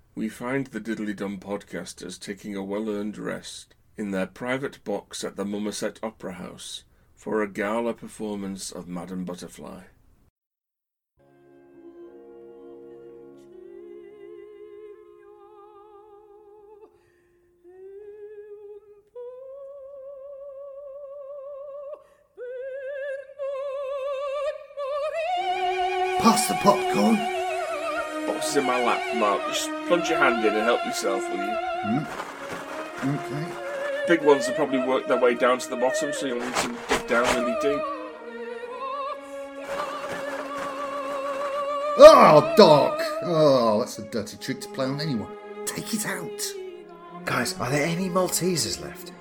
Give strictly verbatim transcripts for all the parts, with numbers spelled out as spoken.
we find the Diddly Dum podcasters taking a well-earned rest in their private box at the Mummerset Opera House for a gala performance of Madame Butterfly. Pass the popcorn. Box is in my lap, Mark. Just plunge your hand in and help yourself, will you? Mm. Okay. Big ones will probably work their way down to the bottom, so you'll need to dig down really deep. Oh, Doc! Oh, that's a dirty trick to play on anyone. Take it out. Guys, are there any Maltesers left?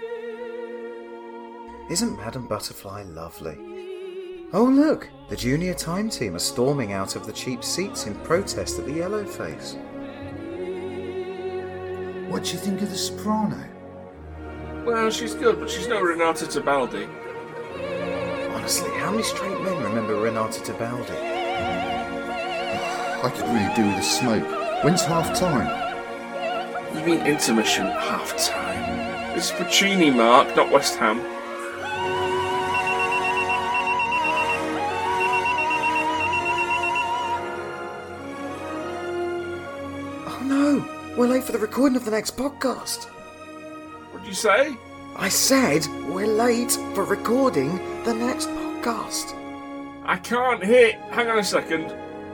Isn't Madame Butterfly lovely? Oh look, the junior time team are storming out of the cheap seats in protest at the yellow face. What do you think of the soprano? Well, she's good, but she's no Renata Tebaldi. Honestly, how many straight men remember Renata Tebaldi? I could really do with a smoke. When's half time? You mean intermission, half time? It's Puccini, Mark, not West Ham. Oh no, we're late for the recording of the next podcast. What did you say? I said we're late for recording the next podcast. I can't hear. Hang on a second.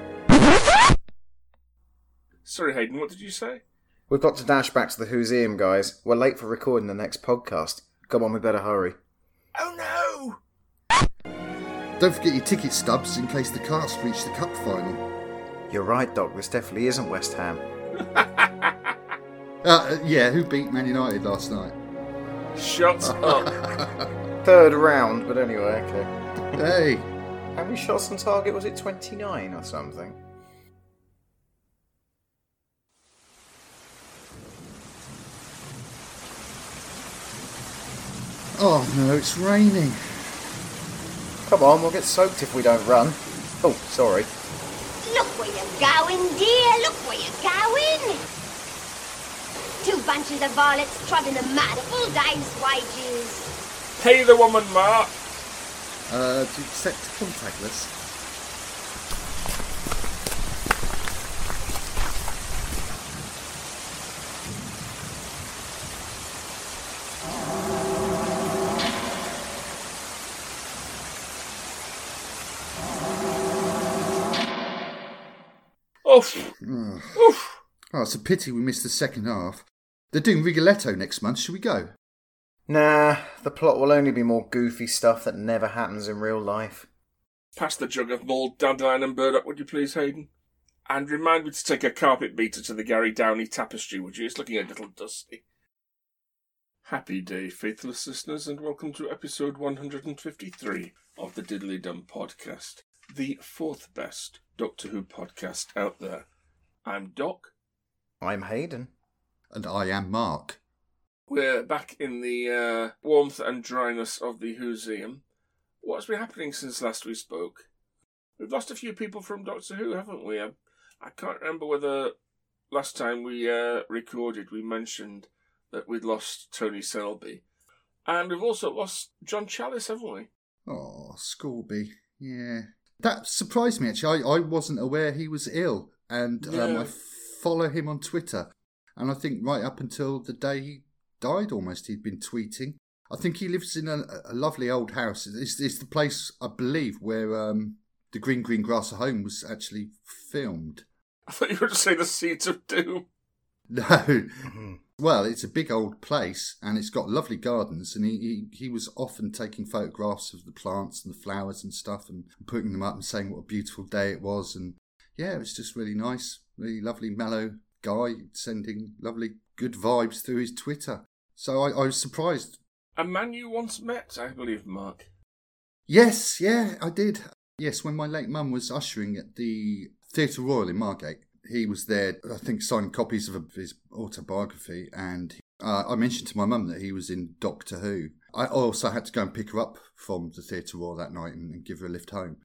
Sorry, Hayden, what did you say? We've got to dash back to the Whoseum, guys. We're late for recording the next podcast. Come on, we better hurry. Oh no! Don't forget your ticket stubs in case the cast reach the cup final. You're right, Doc. This definitely isn't West Ham. uh, yeah, who beat Man United last night? Shut up. Third round, but anyway, okay. Hey. How many shots on target? Was it twenty-nine or something? Oh no, it's raining. Come on, we'll get soaked if we don't run. Oh, sorry. Look where you're going, dear. Look where you're going. Two bunches of varlets trod in the mud, a full day's wages. Pay the woman, Mark. Uh, to accept contactless. Oof. Oh. Oof. Oh, it's a pity we missed the second half. They're doing Rigoletto next month. Should we go? Nah, the plot will only be more goofy stuff that never happens in real life. Pass the jug of mulled dandelion and burdock, would you please, Hayden? And remind me to take a carpet beater to the Gary Downey tapestry, would you? It's looking a little dusty. Happy day, faithless listeners, and welcome to episode one hundred fifty-three of the Diddly Dum podcast, the fourth best Doctor Who podcast out there. I'm Doc. I'm Hayden. And I am Mark. We're back in the uh, warmth and dryness of the Whoseum. What's been happening since last we spoke? We've lost a few people from Doctor Who, haven't we? I, I can't remember whether last time we uh, recorded we mentioned that we'd lost Tony Selby. And we've also lost John Challis, haven't we? Oh, Scorby. Yeah. That surprised me, actually. I, I wasn't aware he was ill. And um, Yeah. I follow him on Twitter. And I think right up until the day he died almost, he'd been tweeting. I think he lives in a, a lovely old house. It's, it's the place, I believe, where um, the Green Green Grass of Home was actually filmed. I thought you were to say the Seeds of Doom. No. Mm-hmm. Well, it's a big old place, and it's got lovely gardens, and he, he, he was often taking photographs of the plants and the flowers and stuff, and putting them up and saying what a beautiful day it was. And yeah, it was just really nice, really lovely, mellow guy, sending lovely, good vibes through his Twitter. So I, I was surprised. A man you once met, I believe, Mark. Yes, yeah, I did. Yes, when my late mum was ushering at the Theatre Royal in Margate, he was there, I think, signing copies of his autobiography, and uh, I mentioned to my mum that he was in Doctor Who. I also had to go and pick her up from the Theatre Royal that night and, and give her a lift home.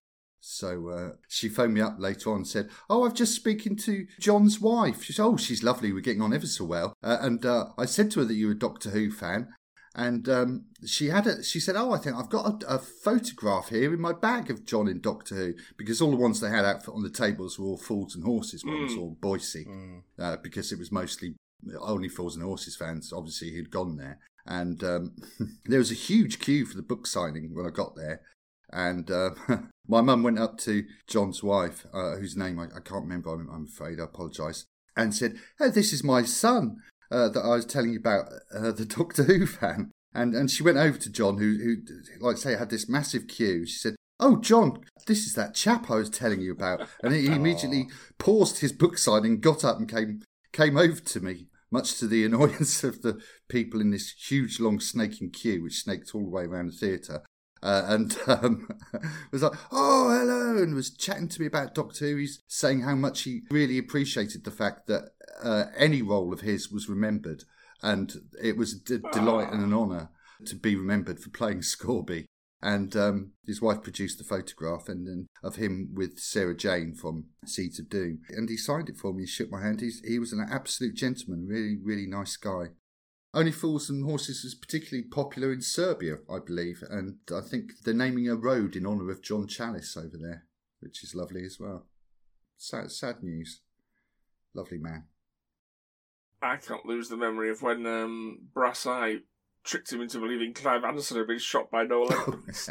So uh, she phoned me up later on and said, oh, I've just speaking to John's wife. She said, oh, she's lovely. We're getting on ever so well. Uh, and uh, I said to her that you were a Doctor Who fan. And um, she had a, she said, oh, I think I've got a, a photograph here in my bag of John in Doctor Who. Because all the ones they had out on the tables were all Fools and Horses ones, mm. or Boise. Mm. Uh, because it was mostly only Fools and Horses fans. Obviously, he'd gone there. And um, there was a huge queue for the book signing when I got there. And uh, my mum went up to John's wife, uh, whose name I, I can't remember, I'm, I'm afraid, I apologise, and said, oh, this is my son uh, that I was telling you about, uh, the Doctor Who fan. And and she went over to John, who, who, like I say, had this massive queue. She said, oh, John, this is that chap I was telling you about. And he immediately paused his book signing, got up and came came over to me, much to the annoyance of the people in this huge, long, snaking queue, which snaked all the way around the theatre. Uh, and um, was like, oh, hello, and was chatting to me about Doctor Who. He's saying how much he really appreciated the fact that uh, any role of his was remembered. And it was a d- delight and an honour to be remembered for playing Scorby. And um, his wife produced the photograph and, and of him with Sarah Jane from Seeds of Doom. And he signed it for me, he shook my hand. He's, he was an absolute gentleman, really, really nice guy. Only Fools and Horses was particularly popular in Serbia, I believe, and I think they're naming a road in honour of John Challis over there, which is lovely as well. Sad, sad news. Lovely man. I can't lose the memory of when um, Brass Eye tricked him into believing Clive Anderson had been shot by Noel Edmonds.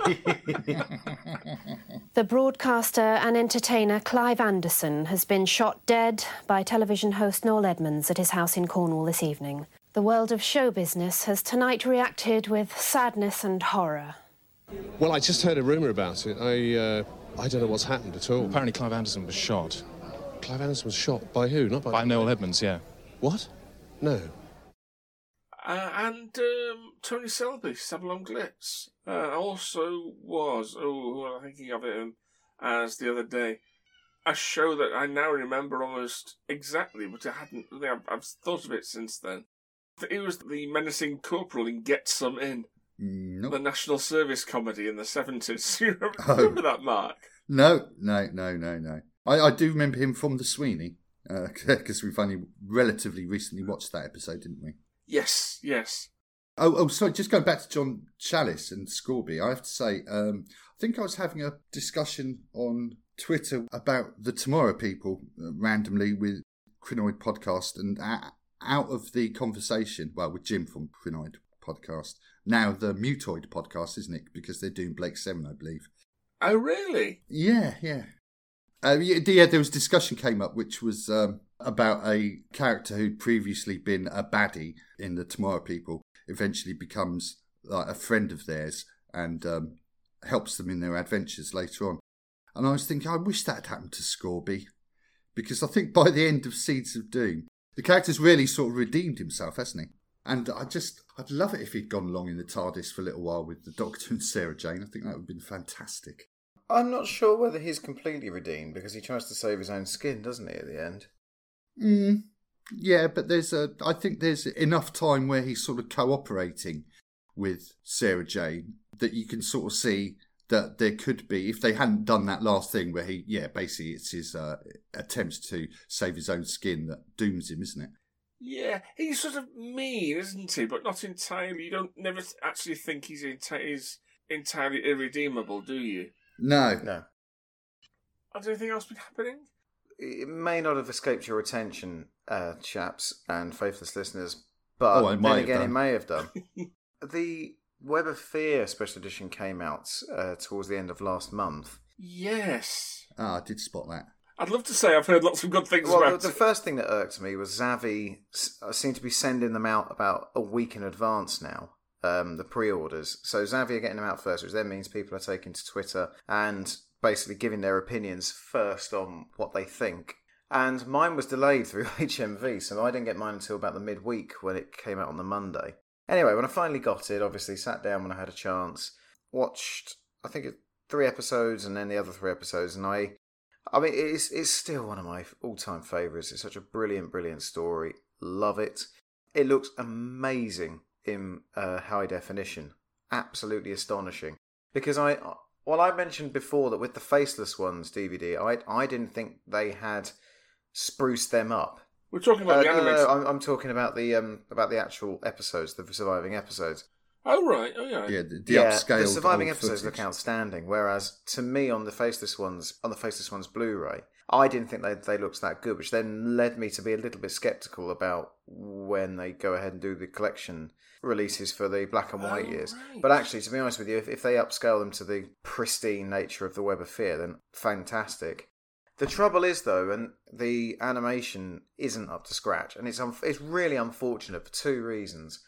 The broadcaster and entertainer Clive Anderson has been shot dead by television host Noel Edmonds at his house in Cornwall this evening. The world of show business has tonight reacted with sadness and horror. Well, I just heard a rumour about it. I uh, I don't know what's happened at all. Apparently Clive Anderson was shot. Clive Anderson was shot? By who? Not by... By Noel Edmonds, yeah. What? No. Uh, and um, Tony Selby, Sabalom Glitz, uh, also was, oh, who am I thinking of it um, as the other day? A show that I now remember almost exactly, but I hadn't, I've, I've thought of it since then. It was the menacing corporal in Get Some In, nope. The National Service comedy in the seventies. You remember, oh. remember that, Mark? No, no, no, no, no. I, I do remember him from The Sweeney, because uh, we've only relatively recently watched that episode, didn't we? Yes, yes. Oh, oh, sorry, just going back to John Challis and Scorby, I have to say, um, I think I was having a discussion on Twitter about the Tomorrow People, uh, randomly with Crinoid Podcast, and uh, out of the conversation, well, with Jim from Crinoid Podcast, now the Mutoid Podcast, isn't it? Because they're doing Blake Seven, I believe. Oh, really? Yeah, yeah. Uh, yeah, yeah, there was discussion came up, which was um, about a character who'd previously been a baddie in the Tomorrow People, eventually becomes like a friend of theirs and um, helps them in their adventures later on. And I was thinking, I wish that had happened to Scorby, because I think by the end of Seeds of Doom, the character's really sort of redeemed himself, hasn't he? And I just, I'd love it if he'd gone along in the TARDIS for a little while with the Doctor and Sarah Jane. I think that would have been fantastic. I'm not sure whether he's completely redeemed, because he tries to save his own skin, doesn't he, at the end? Mm, yeah, but there's a, I think there's enough time where he's sort of cooperating with Sarah Jane that you can sort of see that there could be, if they hadn't done that last thing where he, yeah, basically it's his uh, attempts to save his own skin that dooms him, isn't it? Yeah, he's sort of mean, isn't he? But not entirely. You don't never actually think he's, enti- he's entirely irredeemable, do you? No. No. Has anything else been happening? It may not have escaped your attention, uh, chaps and faithless listeners, but oh, then again, it may have done. The Web of Fear special edition came out uh, towards the end of last month. Yes. Ah, I did spot that. I'd love to say I've heard lots of good things well, about the, it. The first thing that irked me was Zavi seemed to be sending them out about a week in advance now, um, the pre-orders. So Zavi are getting them out first, which then means people are taking to Twitter and basically giving their opinions first on what they think. And mine was delayed through H M V, so I didn't get mine until about the midweek when it came out on the Monday. Anyway, when I finally got it, obviously sat down when I had a chance, watched, I think, three episodes and then the other three episodes, and I, I mean, it's it's still one of my all-time favourites. It's such a brilliant, brilliant story. Love it. It looks amazing in uh, high definition. Absolutely astonishing. Because I Well, I mentioned before that with the Faceless Ones D V D, I I didn't think they had spruced them up. We're talking about Uh, the no, no, animation. no, I'm, I'm talking about the um about the actual episodes, the surviving episodes. Oh, right. Oh, yeah. Yeah, the, the yeah, upscaled the surviving old episodes footage. look outstanding. Whereas to me, on the Faceless Ones, on the Faceless Ones Blu-ray, I didn't think they they looked that good, which then led me to be a little bit skeptical about when they go ahead and do the collection releases for the black and white Oh, years. right. But actually, to be honest with you, if, if they upscale them to the pristine nature of the Web of Fear, then fantastic. The trouble is, though, and the animation isn't up to scratch, and it's un- it's really unfortunate for two reasons.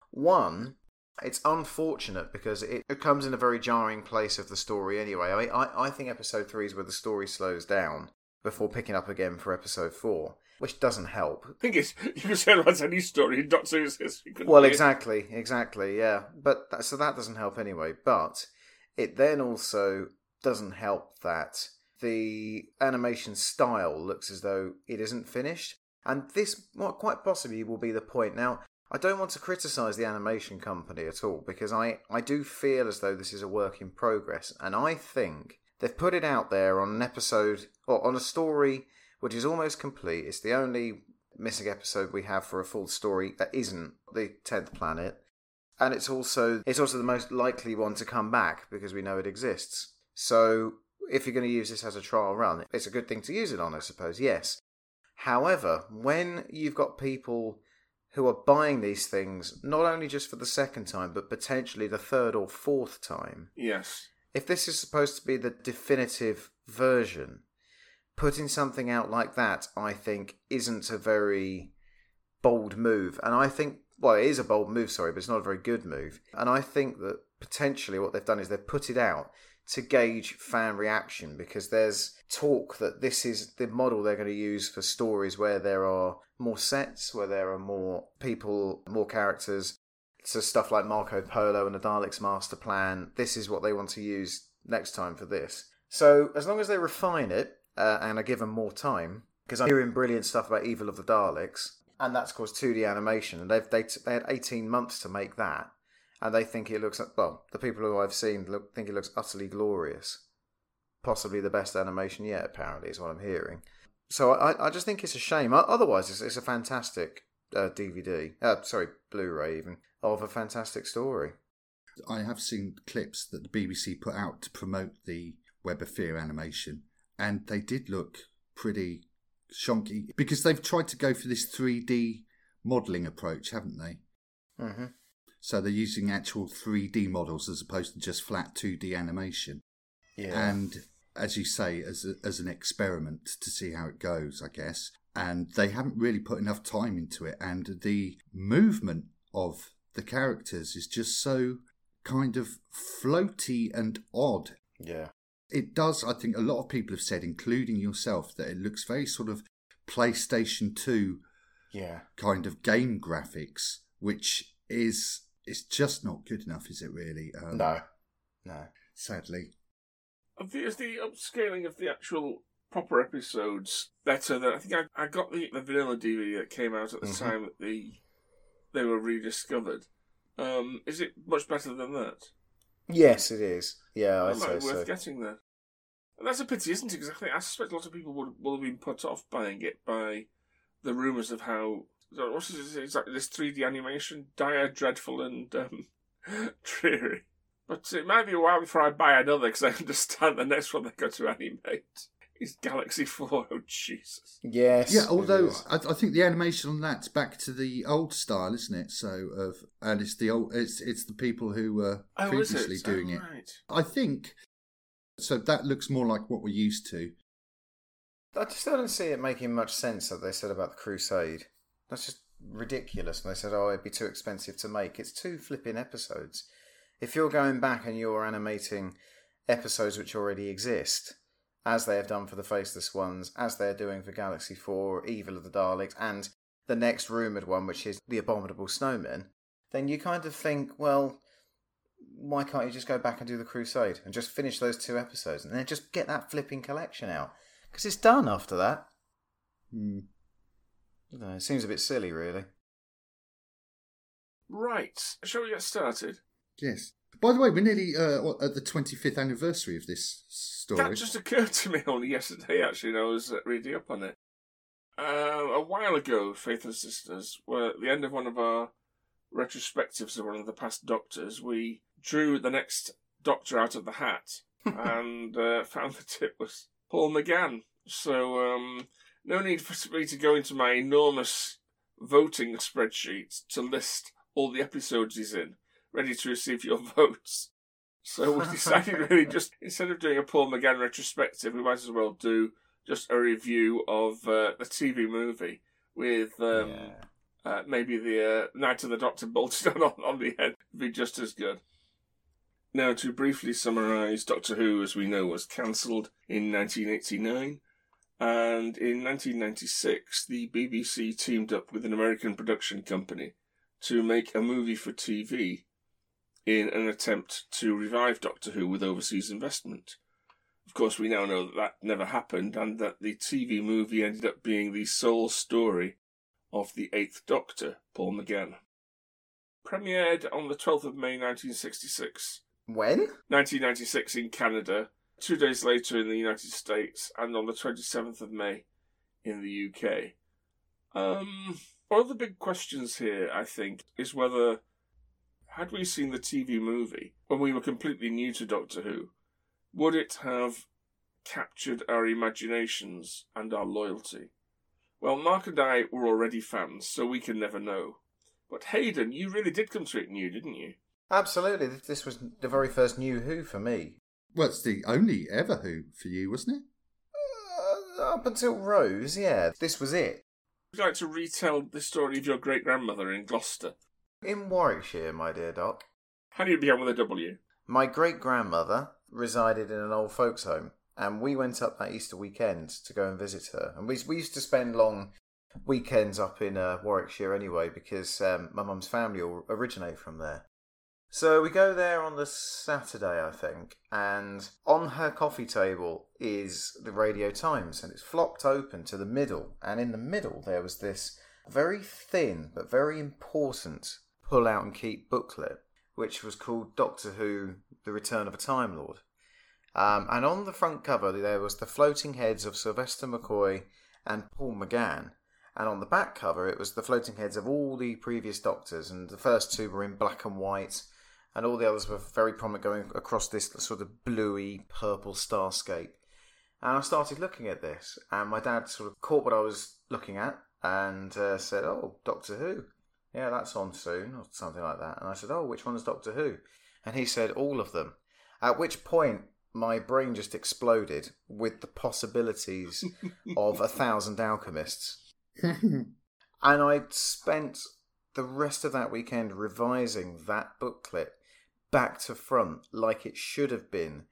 One, it's unfortunate because it, it comes in a very jarring place of the story anyway. I mean, I, I think episode three is where the story slows down before picking up again for episode four, which doesn't help. I think it's, you can say that's any story in Doctor Who's history. couldn't Well, you? exactly, exactly, yeah. But that, so that doesn't help anyway. But it then also doesn't help that the animation style looks as though it isn't finished. And this well, quite possibly will be the point. Now, I don't want to criticise the animation company at all, because I, I do feel as though this is a work in progress. And I think they've put it out there on an episode, or on a story which is almost complete. It's the only missing episode we have for a full story that isn't the tenth planet. And it's also it's also the most likely one to come back, because we know it exists. So if you're going to use this as a trial run, it's a good thing to use it on, I suppose, yes. However, when you've got people who are buying these things, not only just for the second time, but potentially the third or fourth time, Yes. if this is supposed to be the definitive version, putting something out like that, I think, isn't a very bold move. And I think, well, it is a bold move, sorry, but it's not a very good move. And I think that potentially what they've done is they've put it out to gauge fan reaction, because there's talk that this is the model they're going to use for stories where there are more sets, where there are more people, more characters. So stuff like Marco Polo and the Daleks Master Plan, this is what they want to use next time for this. So as long as they refine it, uh, and are given more time, because I'm hearing brilliant stuff about Evil of the Daleks, and that's, of course, two D animation, and they've, they, they had eighteen months to make that. And they think it looks, well, the people who I've seen look, think it looks utterly glorious. Possibly the best animation yet, apparently, is what I'm hearing. So I, I just think it's a shame. Otherwise, it's, it's a fantastic uh, D V D, uh, sorry, Blu-ray even, of a fantastic story. I have seen clips that the B B C put out to promote the Web of Fear animation, and they did look pretty shonky, because they've tried to go for this three D modelling approach, haven't they? Mm-hmm. So they're using actual three D models as opposed to just flat two D animation. Yeah. And as you say, as a, as an experiment to see how it goes, I guess. And they haven't really put enough time into it. And the movement of the characters is just so kind of floaty and odd. Yeah. It does, I think a lot of people have said, including yourself, that it looks very sort of PlayStation two Yeah. kind of game graphics, which is it's just not good enough, is it really? Um, No. No. Sadly. Of the, is the upscaling of the actual proper episodes better than... I think I, I got the, the vanilla D V D that came out at the Mm-hmm. time that the they were rediscovered. Um, is it much better than that? Yes, it is. Yeah, I'd It say might be so. worth getting that. And that's a pity, isn't it? Because I, think, I suspect a lot of people would will have been put off buying it by the rumours of how... What's this, exactly this three D animation? Dire, dreadful and um, dreary. But it might be a while before I buy another, because I understand the next one they've got to animate is Galaxy four. Oh, Jesus. Yes. Yeah, it although is. I, I think the animation on that's back to the old style, isn't it? So of and it's the old it's it's the people who were Oh, is previously it? doing Oh, it. right. I think so. That looks more like what we're used to. I just don't see it making much sense that they said about the Crusade. That's just ridiculous. And they said, oh, it'd be too expensive to make. It's two flipping episodes. If you're going back and you're animating episodes which already exist, as they have done for the Faceless Ones, as they're doing for Galaxy four, Evil of the Daleks, and the next rumoured one, which is The Abominable Snowmen, then you kind of think, well, why can't you just go back and do the Crusade and just finish those two episodes and then just get that flipping collection out? Because it's done after that. Hmm. I don't know, it seems a bit silly, really. Right. Shall we get started? Yes. By the way, we're nearly uh, at the twenty-fifth anniversary of this story. That just occurred to me only yesterday, actually, and I was uh, reading up on it. Uh, a while ago, Faith and Sisters, were at the end of one of our retrospectives of one of the past Doctors, we drew the next Doctor out of the hat and uh, found that it was Paul McGann. So, um, no need for me to go into my enormous voting spreadsheet to list all the episodes he's in, ready to receive your votes. So we decided really just, instead of doing a Paul McGann retrospective, we might as well do just a review of uh, the T V movie with um, Yeah. uh, maybe the uh, Night of the Doctor bolted on, on the end. Would be just as good. Now, to briefly summarise, Doctor Who, as we know, was cancelled in nineteen eighty-nine. And in nineteen ninety-six, the B B C teamed up with an American production company to make a movie for T V in an attempt to revive Doctor Who with overseas investment. Of course, we now know that that never happened, and that the T V movie ended up being the sole story of the Eighth Doctor, Paul McGann. Premiered on the twelfth of May nineteen sixty-six. When? nineteen ninety-six in Canada, two days later in the United States, and on the twenty-seventh of May in the U K. Um, one of the big questions here, I think, is whether, had we seen the T V movie when we were completely new to Doctor Who, would it have captured our imaginations and our loyalty? Well, Mark and I were already fans, so we can never know. But Hayden, you really did come to it new, didn't you? Absolutely. This was the very first new Who for me. Well, it's the only ever Who for you, wasn't it? Uh, up until Rose, yeah. This was it. Would you like to retell the story of your great-grandmother in Gloucester? In Warwickshire, my dear Doc. How do you begin with a W? My great-grandmother resided in an old folks' home, and we went up that Easter weekend to go and visit her. And we we used to spend long weekends up in uh, Warwickshire anyway, because um, my mum's family all originate from there. So we go there on the Saturday, I think, and on her coffee table is the Radio Times, and it's flopped open to the middle, and in the middle there was this very thin but very important pull out and keep booklet, which was called Doctor Who, The Return of a Time Lord. Um, and on the front cover there was the floating heads of Sylvester McCoy and Paul McGann, and on the back cover it was the floating heads of all the previous Doctors, and the first two were in black and white, and all the others were very prominent going across this sort of bluey purple starscape. And I started looking at this, and my dad sort of caught what I was looking at and uh, said, "Oh, Doctor Who. Yeah, that's on soon," or something like that. And I said, "Oh, which one is Doctor Who?" And he said, "All of them." At which point, my brain just exploded with the possibilities of a thousand alchemists. And I'd spent the rest of that weekend revising that booklet back to front like it should have been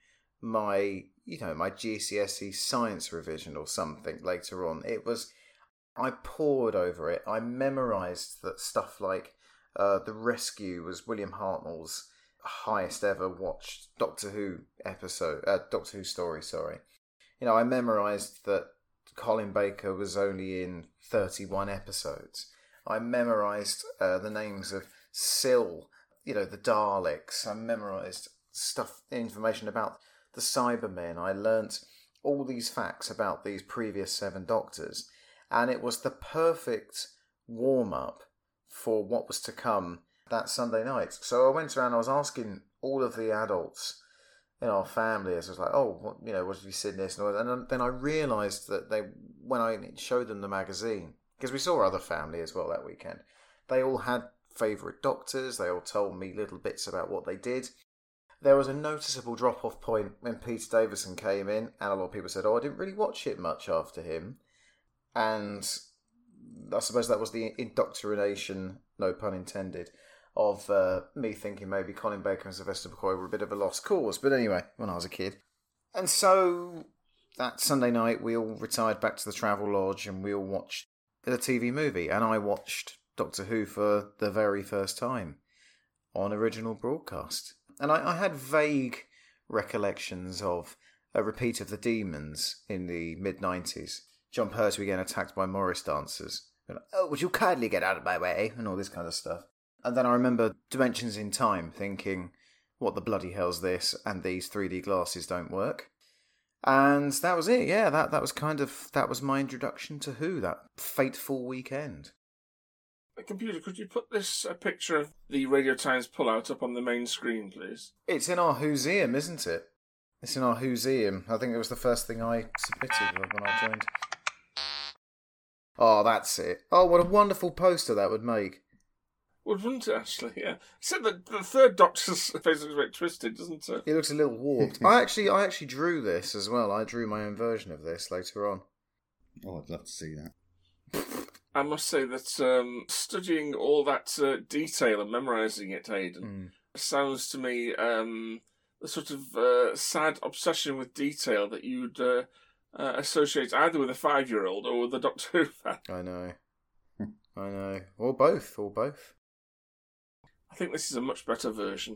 my, you know, my G C S E science revision or something later on. It was, I pored over it. I memorised that stuff like uh, The Rescue was William Hartnell's highest ever watched Doctor Who episode, uh, Doctor Who story, sorry. You know, I memorised that Colin Baker was only in thirty-one episodes. I memorised uh, the names of Syl, you know, the Daleks. I memorised stuff, information about the Cybermen. I learnt all these facts about these previous seven Doctors. And it was the perfect warm-up for what was to come that Sunday night. So I went around, I was asking all of the adults in our family, as I was like, "Oh, what, you know, what have you seen this?" And then I realised that they, when I showed them the magazine, because we saw other family as well that weekend, they all had favourite Doctors. They all told me little bits about what they did. There was a noticeable drop-off point when Peter Davison came in, and a lot of people said, "Oh, I didn't really watch it much after him." And I suppose that was the indoctrination, no pun intended, of uh, me thinking maybe Colin Baker and Sylvester McCoy were a bit of a lost cause. But anyway, when I was a kid. And so that Sunday night, we all retired back to the Travel Lodge and we all watched the T V movie. And I watched Doctor Who for the very first time on original broadcast. And I, I had vague recollections of a repeat of The Demons in the mid nineties. John Pertwee getting attacked by Morris dancers. And, "Oh, would you kindly get out of my way?" and all this kind of stuff. And then I remember Dimensions in Time thinking, what the bloody hell's this, and these three D glasses don't work. And that was it, yeah, that, that was kind of, that was my introduction to Who, that fateful weekend. Computer, could you put this uh, picture of the Radio Times pullout up on the main screen, please? It's in our Whoseum, isn't it? It's in our Whoseum. I think it was the first thing I submitted when I joined. Oh, that's it. Oh, what a wonderful poster that would make. Would, wouldn't it, actually? Yeah. Except that the third Doctor's face looks a bit twisted, doesn't it? It looks a little warped. I actually I actually drew this as well. I drew my own version of this later on. Oh, I'd love to see that. I must say that um, studying all that uh, detail and memorising it, Hayden, Mm. sounds to me um, the sort of uh, sad obsession with detail that you'd uh, uh, associate either with a five-year-old or with a Doctor Who fan. I know. I know. Or both, or both. I think this is a much better version.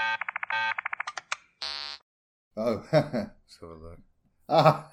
Oh. Let's have a look. Ah.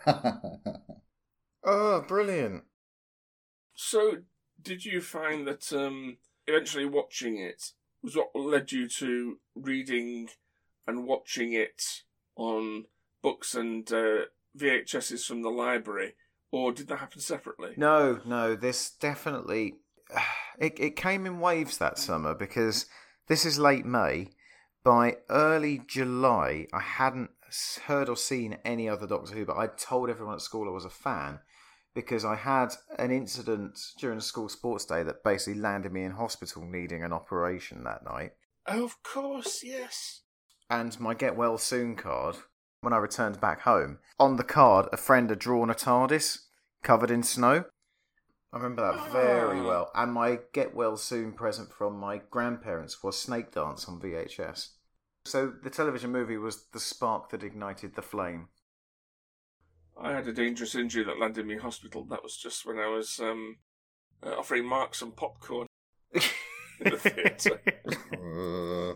Oh, brilliant. So, did you find that um, eventually watching it was what led you to reading and watching it on books and uh, V H Ses from the library, or did that happen separately? No, no, this definitely... It, it came in waves that summer because this is late May. By early July, I hadn't heard or seen any other Doctor Who, but I'd told everyone at school I was a fan because I had an incident during a school sports day that basically landed me in hospital needing an operation that night. Oh, of course, yes. And my Get Well Soon card, when I returned back home, on the card, a friend had drawn a TARDIS covered in snow. I remember that very well. And my Get Well Soon present from my grandparents was Snake Dance on V H S. So the television movie was the spark that ignited the flame. I had a dangerous injury that landed me in hospital. That was just when I was um, uh, offering Mark some popcorn in the theatre. Uh,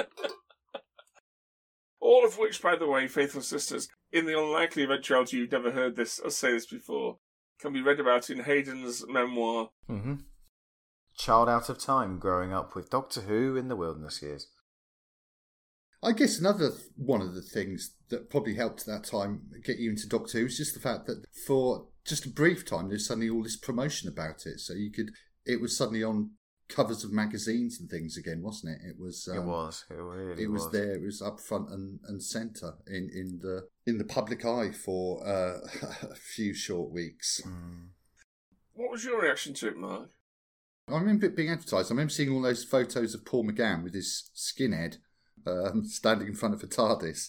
All of which, by the way, faithful sisters, in the unlikely eventuality you've never heard this or say this before, can be read about in Hayden's memoir. Mm-hmm. Child out of time, growing up with Doctor Who in the wilderness years. I guess another th- one of the things that probably helped at that time get you into Doctor Who is just the fact that for just a brief time there's suddenly all this promotion about it. So you could, it was suddenly on covers of magazines and things again, wasn't it? It was. Um, it was. It really It was, was there. It was up front and, and centre in, in the in the public eye for uh, a few short weeks. Mm. What was your reaction to it, Mark? I remember it being advertised. I remember seeing all those photos of Paul McGann with his skinhead um, standing in front of a TARDIS.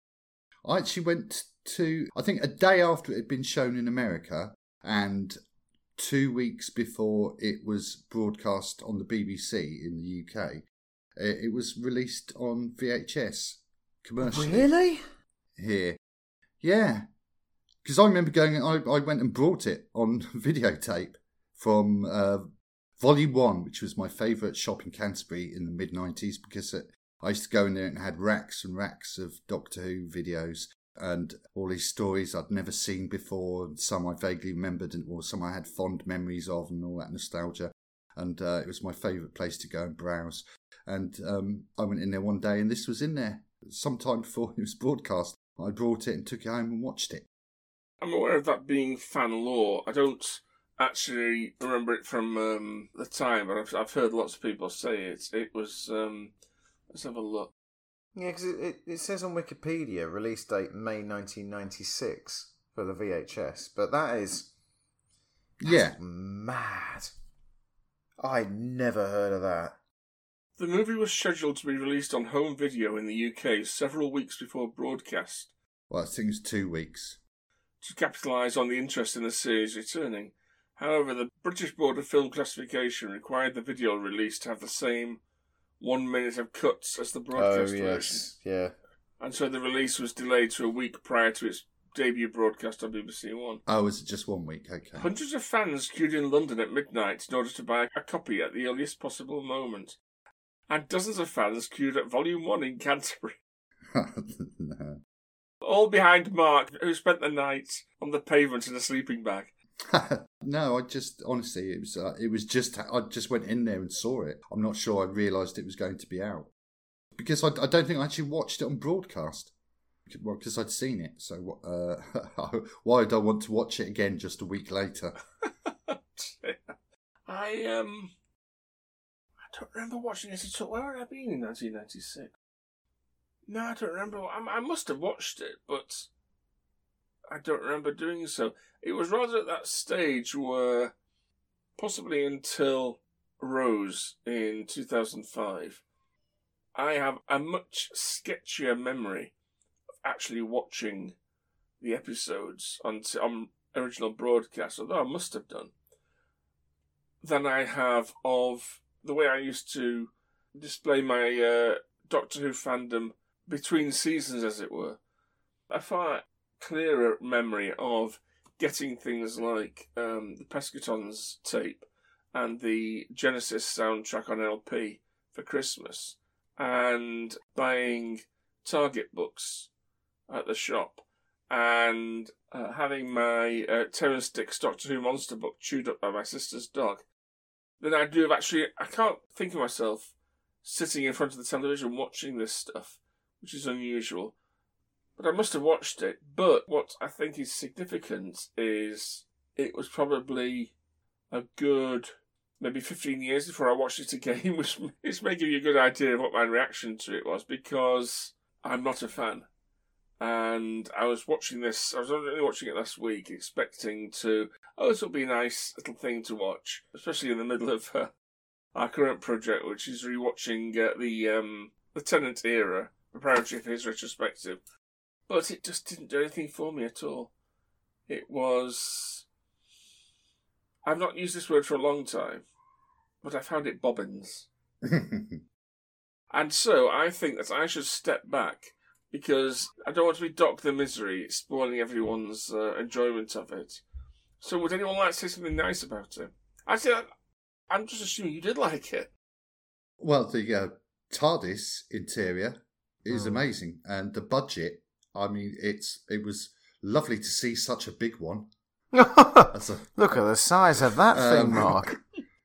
I actually went to, I think, a day after it had been shown in America and two weeks before it was broadcast on the B B C in the U K. It was released on V H S commercially. Really? Here. Yeah. Because I remember going, I, I went and brought it on videotape from uh, Volume one, which was my favourite shop in Canterbury in the mid nineties, because it, I used to go in there and had racks and racks of Doctor Who videos and all these stories I'd never seen before, and some I vaguely remembered, and or some I had fond memories of, and all that nostalgia. And uh, it was my favourite place to go and browse. And um, I went in there one day, and this was in there sometime before it was broadcast. I brought it and took it home and watched it. I'm aware of that being fan lore. I don't actually remember it from um, the time, but I've, I've heard lots of people say it. It was. Um, let's have a look. Yeah, because it, it, it says on Wikipedia, release date May nineteen ninety-six for the V H S, but that is that's Yeah. mad. I'd never heard of that. The movie was scheduled to be released on home video in the U K several weeks before broadcast Well, I think it was two weeks. to capitalise on the interest in the series returning. However, the British Board of Film Classification required the video release to have the same one minute of cuts as the broadcast oh, version. yes. Yeah. And so the release was delayed to a week prior to its debut broadcast on B B C One. Oh, was it just one week? Okay. Hundreds of fans queued in London at midnight in order to buy a copy at the earliest possible moment. And dozens of fans queued at Volume one in Canterbury. No. All behind Mark, who spent the night on the pavement in a sleeping bag. No, I just honestly, it was uh, it was just I just went in there and saw it. I'm not sure I realised it was going to be out because I, I don't think I actually watched it on broadcast. Well, because I'd seen it. So uh, why would I want to watch it again just a week later? I um, I don't remember watching it at all. Where had I been in nineteen ninety-six? No, I don't remember. I, I must have watched it, but I don't remember doing so. It was rather at that stage where, possibly until Rose in two thousand five, I have a much sketchier memory of actually watching the episodes on, on original broadcast, although I must have done, than I have of the way I used to display my uh, Doctor Who fandom between seasons, as it were. A far clearer memory of getting things like um, the Pescatons tape and the Genesis soundtrack on L P for Christmas, and buying Target books at the shop, and uh, having my uh, Terrance Dicks Doctor Who monster book chewed up by my sister's dog, than I do of actually, I can't think of myself sitting in front of the television watching this stuff, which is unusual. But I must have watched it. But what I think is significant is it was probably a good, maybe fifteen years before I watched it again, which is may give you a good idea of what my reaction to it was, because I'm not a fan. And I was watching this, I was only watching it last week, expecting to, oh, this will be a nice little thing to watch, especially in the middle of uh, our current project, which is rewatching uh, the um, the Tennant era, preparatory for his retrospective. But it just didn't do anything for me at all. It was... I've not used this word for a long time, but I found it bobbins. And so I think that I should step back, because I don't want to be Doc the Misery, spoiling everyone's uh, enjoyment of it. So would anyone like to say something nice about it? Actually, I'm just assuming you did like it. Well, the uh, TARDIS interior is oh. amazing, and the budget, I mean, it's it was lovely to see such a big one. a, Look at the size of that um, thing, Mark.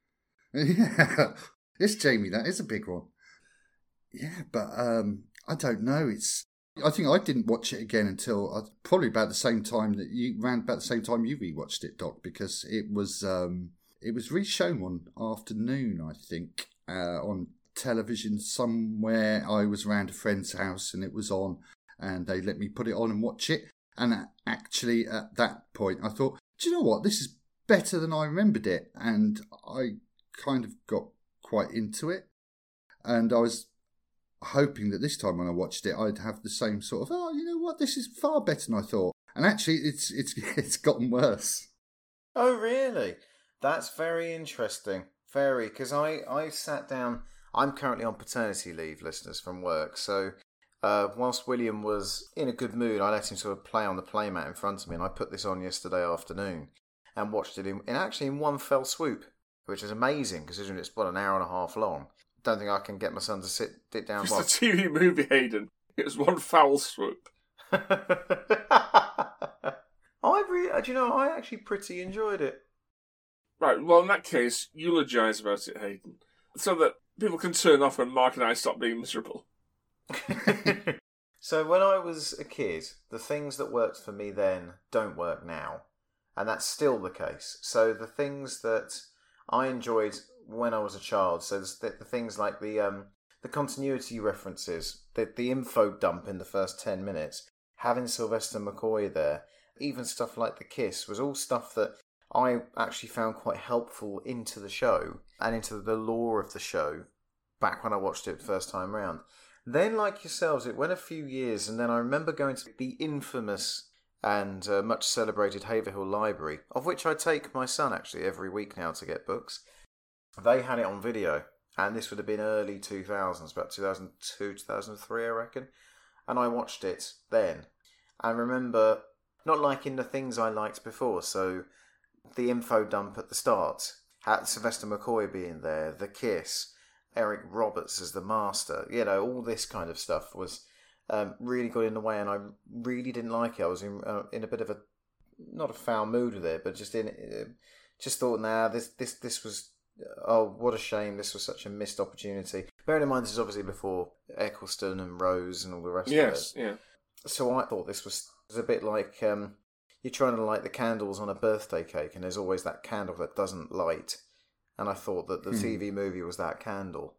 Yeah, it's Jamie. That is a big one. Yeah, but um, I don't know. It's. I think I didn't watch it again until uh, probably about the same time that you ran. About the same time you rewatched it, Doc, because it was um, it was re-shown one afternoon, I think, uh, on television somewhere. I was around a friend's house and it was on, and they let me put it on and watch it. And actually, at that point, I thought, do you know what? This is better than I remembered it, and I kind of got quite into it. And I was hoping that this time when I watched it, I'd have the same sort of, oh, you know what? This is far better than I thought. And actually, it's it's it's gotten worse. Oh, really? That's very interesting. Very, because I, I sat down. I'm currently on paternity leave, listeners, from work. So uh, whilst William was in a good mood, I let him sort of play on the playmat in front of me, and I put this on yesterday afternoon and watched it in, in actually in one fell swoop, which is amazing considering it's, what, an hour and a half long. Don't think I can get my son to sit, sit down. It's a T V movie, Hayden. It was one foul swoop. I really, do you know, I actually pretty enjoyed it. Right, well, in that case, eulogise about it, Hayden, so that people can turn off when Mark and I stop being miserable. So when I was a kid, the things that worked for me then don't work now. And that's still the case. So the things that I enjoyed when I was a child, so the, the things like the um, the continuity references, the, the info dump in the first ten minutes, having Sylvester McCoy there, even stuff like the kiss, was all stuff that I actually found quite helpful into the show and into the lore of the show back when I watched it the first time round. Then, like yourselves, it went a few years, and then I remember going to the infamous and uh, much celebrated Haverhill Library, of which I take my son actually every week now to get books. They had it on video, and this would have been early two thousands, about two thousand two, two thousand three, I reckon. And I watched it then. I remember not liking the things I liked before, so the info dump at the start, had Sylvester McCoy being there, the kiss, Eric Roberts as the master, you know, all this kind of stuff was um, really got in the way, and I really didn't like it. I was in uh, in a bit of a, not a foul mood with it, but just in uh, just thought, nah, this this this was, oh, what a shame, this was such a missed opportunity. Bearing in mind, this is obviously before Eccleston and Rose and all the rest Yes, of it. yeah. So I thought this was, was a bit like um, you're trying to light the candles on a birthday cake, and there's always that candle that doesn't light. And I thought that the hmm. T V movie was that candle.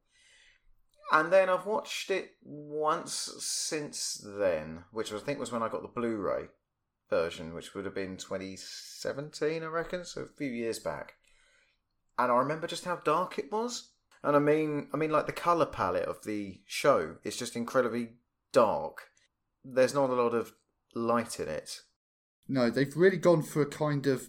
And then I've watched it once since then, which I think was when I got the Blu-ray version, which would have been twenty seventeen, I reckon, so a few years back. And I remember just how dark it was. And I mean, I mean, like the colour palette of the show is just incredibly dark. There's not a lot of light in it. No, they've really gone for a kind of...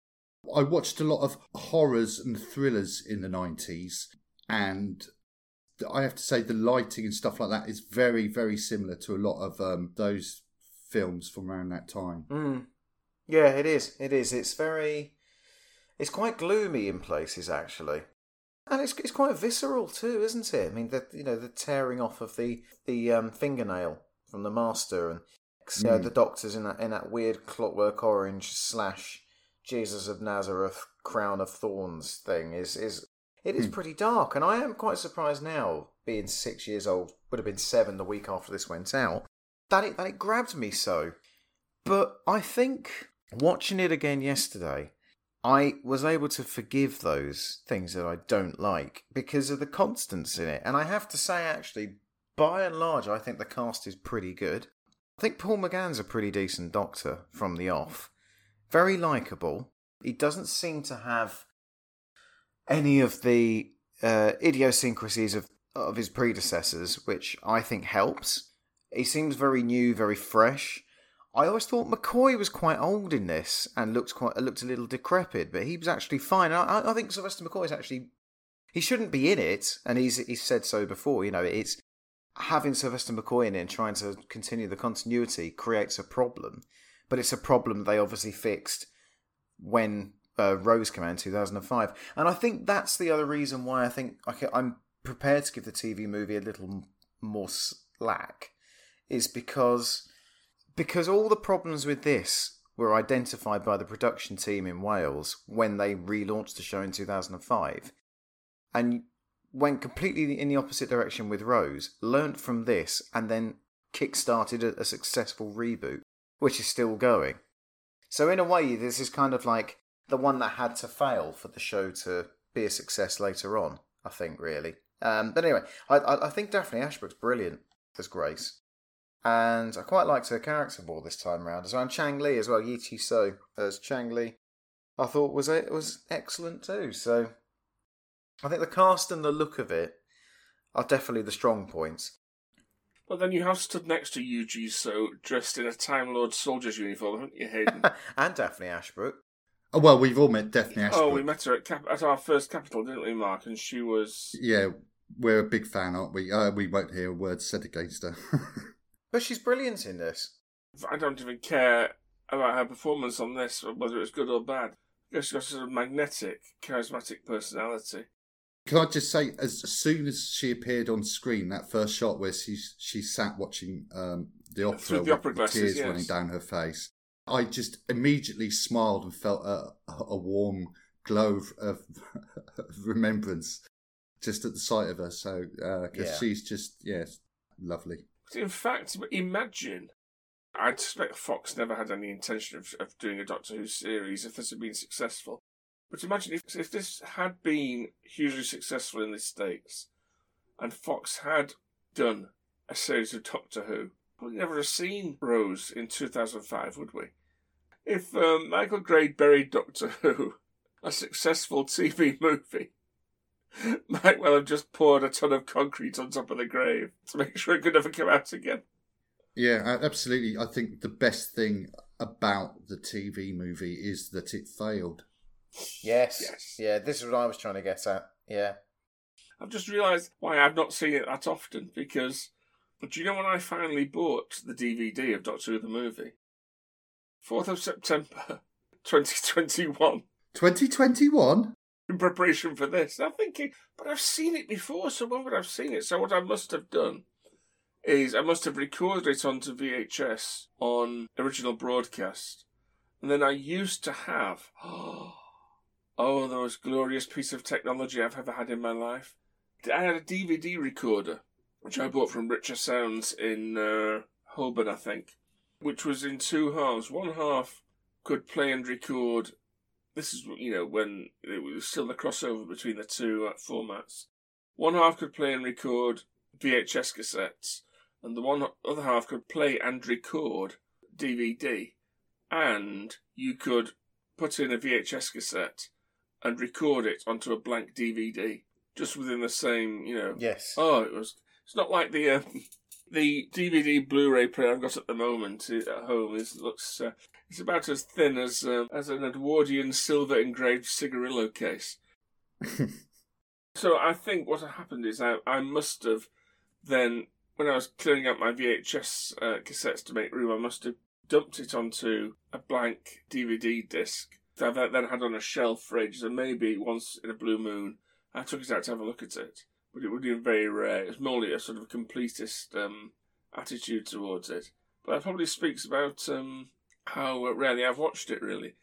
I watched a lot of horrors and thrillers in the nineties, and I have to say the lighting and stuff like that is very, very similar to a lot of um, those films from around that time. Mm. Yeah, it is. It is. It's very... It's quite gloomy in places, actually. And it's it's quite visceral too, isn't it? I mean, the you know the tearing off of the the um, fingernail from the master, and you know, Mm. the doctors in that in that weird Clockwork Orange slash Jesus of Nazareth Crown of Thorns thing is is it is Mm. pretty dark. And I am quite surprised now, being six years old, would have been seven the week after this went out, that it that it grabbed me so. But I think watching it again yesterday, I was able to forgive those things that I don't like because of the constants in it. And I have to say, actually, by and large, I think the cast is pretty good. I think Paul McGann's a pretty decent Doctor from the off. Very likeable. He doesn't seem to have any of the uh, idiosyncrasies of, of his predecessors, which I think helps. He seems very new, very fresh. I always thought McCoy was quite old in this and looked quite looked a little decrepit, but he was actually fine. I, I think Sylvester McCoy is actually... He shouldn't be in it, and he's he's said so before. You know, it's having Sylvester McCoy in it and trying to continue the continuity creates a problem, but it's a problem they obviously fixed when uh, Rose came out in two thousand five. And I think that's the other reason why I think I can, I'm prepared to give the T V movie a little more slack, is because... Because all the problems with this were identified by the production team in Wales when they relaunched the show in two thousand five, and went completely in the opposite direction with Rose, learnt from this, and then kick-started a, a successful reboot, which is still going. So in a way, this is kind of like the one that had to fail for the show to be a success later on, I think, really. Um, but anyway, I, I, I think Daphne Ashbrook's brilliant as Grace. And I quite liked her character more this time round as well. And Chang Lee as well, Yi Chi So as Chang Lee, I thought was was excellent too. So I think the cast and the look of it are definitely the strong points. But then you have stood next to Yi Chi So dressed in a Time Lord soldier's uniform, haven't you, Hayden? And Daphne Ashbrook. Oh, well, we've all met Daphne Ashbrook. Oh, we met her at, Cap- at our first capital, didn't we, Mark? And she was... Yeah, we're a big fan, aren't we? Uh, we won't hear a word said against her. But she's brilliant in this. I don't even care about her performance on this, whether it's good or bad. I guess she's got a sort of magnetic, charismatic personality. Can I just say, as soon as she appeared on screen, that first shot where she, she sat watching um, the opera, Through the opera with glasses, tears yes. running down her face, I just immediately smiled and felt a, a warm glow of, of remembrance just at the sight of her. So, because uh, Yeah. she's just, yes, lovely. In fact, imagine, I suspect Fox never had any intention of, of doing a Doctor Who series if this had been successful. But imagine if, if this had been hugely successful in the States and Fox had done a series of Doctor Who, we'd never have seen Rose in two thousand five, would we? If um, Michael Gray buried Doctor Who, a successful T V movie, might well have just poured a ton of concrete on top of the grave to make sure it could never come out again. Yeah, absolutely. I think the best thing about the T V movie is that it failed. Yes. Yes. Yeah, this is what I was trying to get at. Yeah. I've just realised why I've not seen it that often, because do you know when I finally bought the D V D of Doctor Who the movie? fourth of September, twenty twenty-one. twenty twenty-one? In preparation for this. I'm thinking, but I've seen it before, so when would I have seen it? So what I must have done is I must have recorded it onto V H S on original broadcast. And then I used to have, oh, the most glorious piece of technology I've ever had in my life. I had a D V D recorder, which I bought from Richer Sounds in uh, Holborn, I think, which was in two halves. One half could play and record. This is, you know, when it was still the crossover between the two uh, formats. One half could play and record V H S cassettes, and the one other half could play and record D V D. And you could put in a V H S cassette and record it onto a blank D V D, just within the same, you know. Yes. Oh, it was. It's not like the uh, the D V D Blu-ray player I've got at the moment at home. Is looks. Uh, it's about as thin as um, as an Edwardian silver engraved cigarillo case. So I think what happened is I I must have then, when I was clearing out my V H S uh, cassettes to make room, I must have dumped it onto a blank D V D disc that I've then had on a shelf for ages, and maybe once in a blue moon I took it out to have a look at it. But it would have been very rare. It was mainly a sort of completist um, attitude towards it. But that probably speaks about um, how rarely I've watched it, really.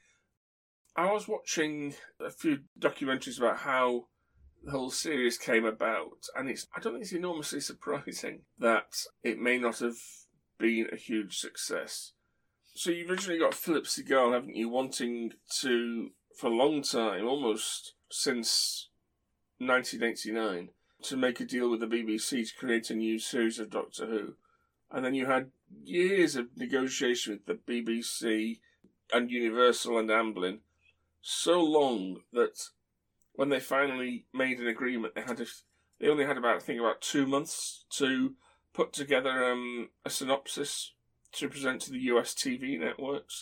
I was watching a few documentaries about how the whole series came about, and it's I don't think it's enormously surprising that it may not have been a huge success. So you've originally got Philip Seagal, haven't you, wanting to, for a long time, almost since nineteen eighty-nine, to make a deal with the B B C to create a new series of Doctor Who. And then you had years of negotiation with the B B C and Universal and Amblin, so long that when they finally made an agreement, they had a, they only had about, I think, about two months to put together um, a synopsis to present to the U S T V networks.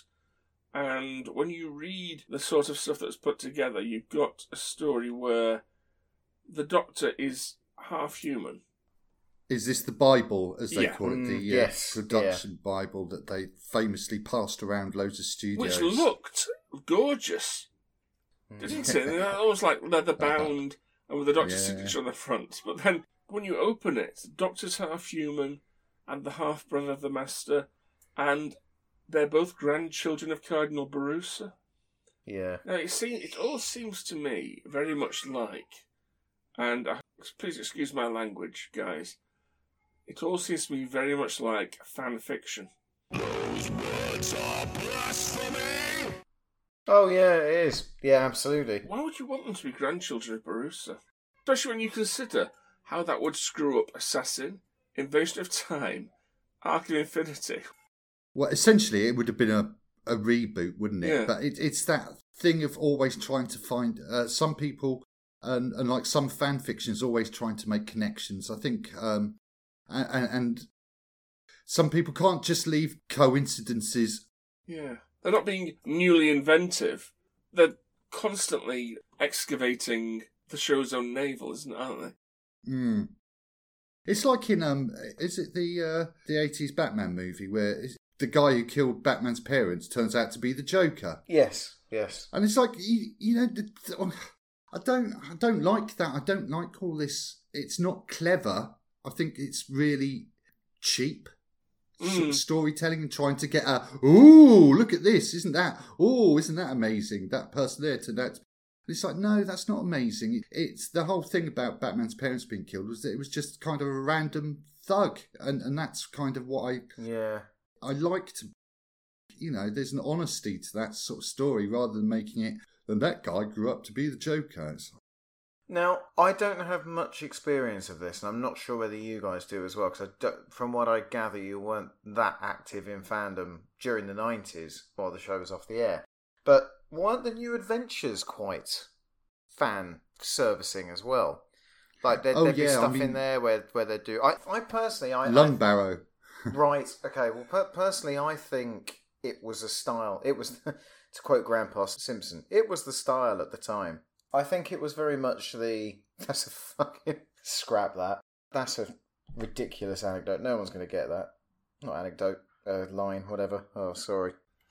And when you read the sort of stuff that's put together, you've got a story where the Doctor is half human. Is this the Bible, as they Yeah. call it, the Mm, uh, yes, production Bible that they famously passed around loads of studios? Which looked gorgeous, didn't it? It was like leather bound and with the Doctor's Yeah. signature on the front. But then when you open it, the Doctor's half human and the half brother of the Master, and they're both grandchildren of Cardinal Barusa. Yeah. Now, it, seems, it all seems to me very much like, and uh, please excuse my language, guys, it all seems to me very much like fan fiction. Those words are blasphemy! Oh, yeah, it is. Yeah, absolutely. Why would you want them to be grandchildren of Barusa? Especially when you consider how that would screw up Assassin, Invasion of Time, Arc of Infinity. Well, essentially, it would have been a, a reboot, wouldn't it? Yeah. But it, it's that thing of always trying to find uh, some people, and, and like some fan fiction is always trying to make connections. I think, um, and, and some people can't just leave coincidences. Yeah. They're not being newly inventive. They're constantly excavating the show's own navel, isn't it, aren't they? Mm. It's like in um, is it the uh, the eighties Batman movie where is, the guy who killed Batman's parents turns out to be the Joker? Yes, yes. And it's like you, you know, the, the, I don't, I don't like that. I don't like all this. It's not clever. I think it's really cheap sort Mm. of storytelling and trying to get a ooh, look at this, isn't that? Oh, isn't that amazing? That person there turned out. To... It's like, no, that's not amazing. It's the whole thing about Batman's parents being killed was that it was just kind of a random thug, and and that's kind of what I Yeah. I like to, you know, there's an honesty to that sort of story rather than making it, then that guy grew up to be the Joker. It's like, Now, I don't have much experience of this, and I'm not sure whether you guys do as well, because from what I gather, you weren't that active in fandom during the nineties while the show was off the air. But weren't the New Adventures quite fan servicing as well? Like, there'd, Oh, there'd be yeah, I stuff mean- in there where, where they do... I, I personally... I, Lung I Barrow. Right, okay, well, per- personally, I think it was a style... It was, to quote Grandpa Simpson, it was the style at the time. I think it was very much the... That's a fucking... Scrap that. That's a ridiculous anecdote. No one's going to get that. Not anecdote, uh, line, whatever. Oh, sorry.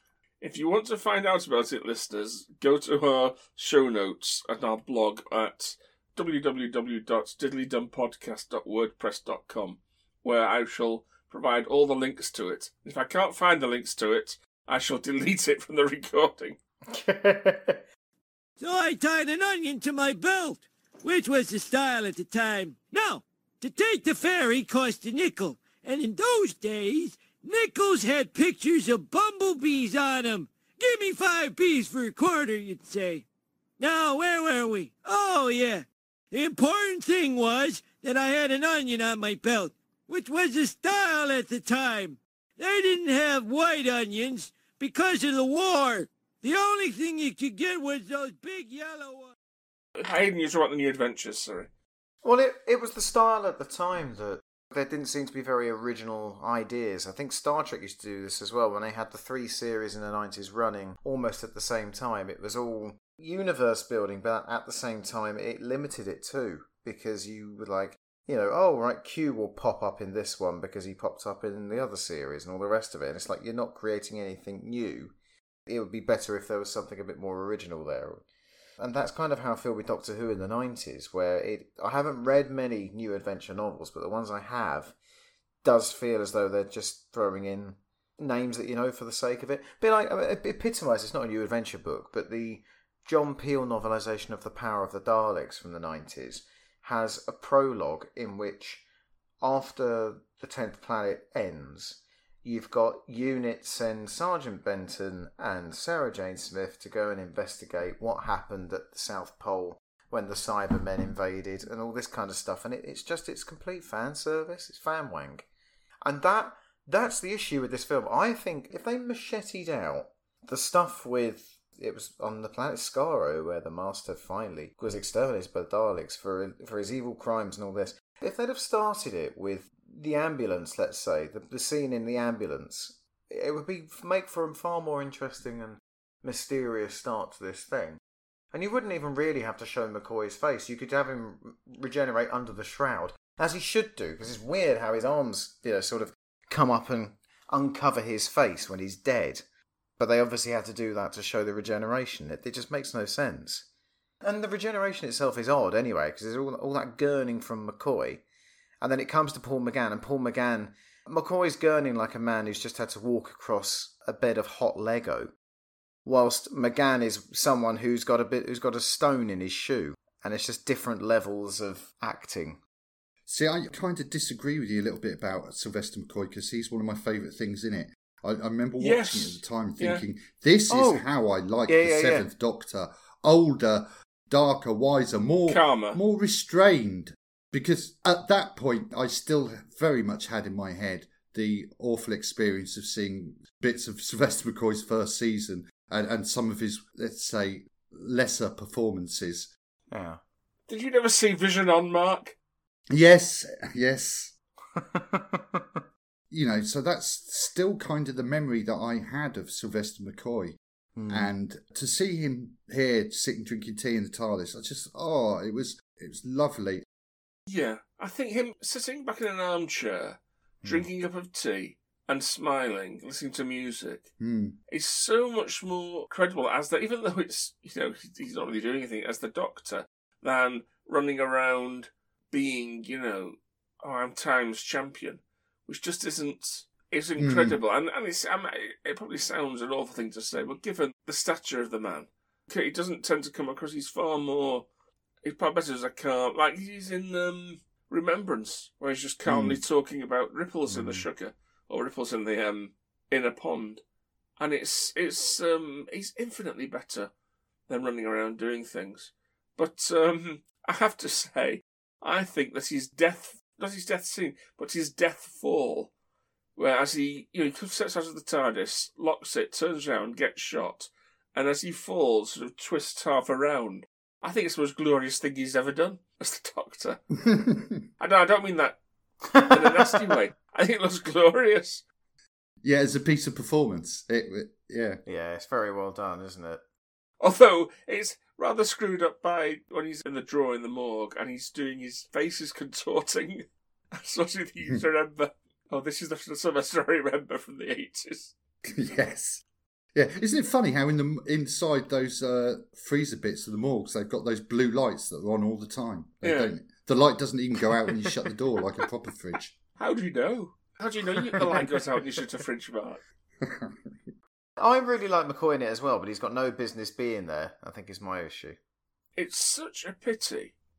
If you want to find out about it, listeners, go to our show notes and our blog at w w w dot diddlydumpodcast dot wordpress dot com, where I shall provide all the links to it. If I can't find the links to it, I shall delete it from the recording. So I tied an onion to my belt. which was the style at the time. Now, to take the ferry cost a nickel, and in those days, nickels had pictures of bumblebees on 'em. Give me five B's for a quarter, you'd say. Now, where were we? Oh, yeah. The important thing was that I had an onion on my belt, which was the style at the time. They didn't have white onions because of the war. The only thing you could get was those big yellow ones. Hayden used to write the New Adventures, sorry. Well, it, it was the style at the time that there didn't seem to be very original ideas. I think Star Trek used to do this as well when they had the three series in the nineties running almost at the same time. It was all universe building, but at the same time it limited it too, because you were like, you know, oh, right, Q will pop up in this one because he popped up in the other series and all the rest of it. And it's like you're not creating anything new. It would be better if there was something a bit more original there. And that's kind of how I feel with Doctor Who in the nineties, where it I haven't read many new adventure novels, but the ones I have does feel as though they're just throwing in names that you know for the sake of it. But like, it epitomises, it's not a new adventure book, but the John Peel novelisation of The Power of the Daleks from the nineties has a prologue in which, after the tenth planet ends, you've got UNIT send Sergeant Benton and Sarah Jane Smith to go and investigate what happened at the South Pole when the Cybermen invaded and all this kind of stuff. And it, it's just, it's complete fan service. It's fan wank. And that that's the issue with this film. I think if they macheted out the stuff with, it was on the planet Skaro where the Master finally was exterminated by the Daleks for, for his evil crimes and all this. If they'd have started it with the ambulance, let's say, the, the scene in the ambulance, it would be make for a far more interesting and mysterious start to this thing. And you wouldn't even really have to show McCoy's face. You could have him regenerate under the shroud, as he should do, because it's weird how his arms, you know, sort of come up and uncover his face when he's dead. But they obviously had to do that to show the regeneration. It, it just makes no sense. And the regeneration itself is odd anyway, because there's all, all that gurning from McCoy. And then it comes to Paul McGann, and Paul McGann, McCoy's gurning like a man who's just had to walk across a bed of hot Lego, whilst McGann is someone who's got a bit, who's got a stone in his shoe, and it's just different levels of acting. See, I kind of disagree with you a little bit about Sylvester McCoy because he's one of my favourite things in it. I, I remember watching yes. it at the time, yeah. thinking, "This oh. is how I like yeah, the yeah, Seventh yeah. Doctor: older, darker, wiser, more calmer, more restrained." Because at that point, I still very much had in my head the awful experience of seeing bits of Sylvester McCoy's first season and, and some of his, let's say, lesser performances. Yeah. Did you never see Vision On, Mark? Yes, yes. You know, so that's still kind of the memory that I had of Sylvester McCoy. Mm. And to see him here sitting drinking tea in the TARDIS, I just, oh, it was it was lovely. Yeah, I think him sitting back in an armchair, mm. drinking a cup of tea and smiling, listening to music, mm. is so much more credible as that, even though it's, you know, he's not really doing anything as the Doctor, than running around being, you know, oh, I'm Time's champion, which just isn't, it's incredible. Mm. And, and it's, I mean, it probably sounds an awful thing to say, but given the stature of the man, he doesn't tend to come across, he's far more, he's probably better as a calm, like he's in um, Remembrance, where he's just calmly mm. talking about ripples mm. in the sugar, or ripples in the um, in a pond, and it's it's um, he's infinitely better than running around doing things. But um, I have to say, I think that his death, not his death scene, but his death fall, where as he you know he steps out of the TARDIS, locks it, turns around, gets shot, and as he falls, sort of twists half around. I think it's the most glorious thing he's ever done as the Doctor. I, don't, I don't mean that in a nasty way. I think it looks glorious. Yeah, it's a piece of performance. It, it, yeah. Yeah, it's very well done, isn't it? Although, it's rather screwed up by when he's in the drawer in the morgue and he's doing his face is contorting. That's what you think you remember. Oh, this is the Sylvester I remember from the eighties. Yes. Yeah, isn't it funny how in the inside those uh, freezer bits of the morgues they've got those blue lights that are on all the time? They yeah. don't, the light doesn't even go out when you shut the door like a proper fridge. How do you know? How do you know you, the light goes out when you shut a fridge, Mark? I really like McCoy in it as well, but he's got no business being there, I think is my issue. It's such a pity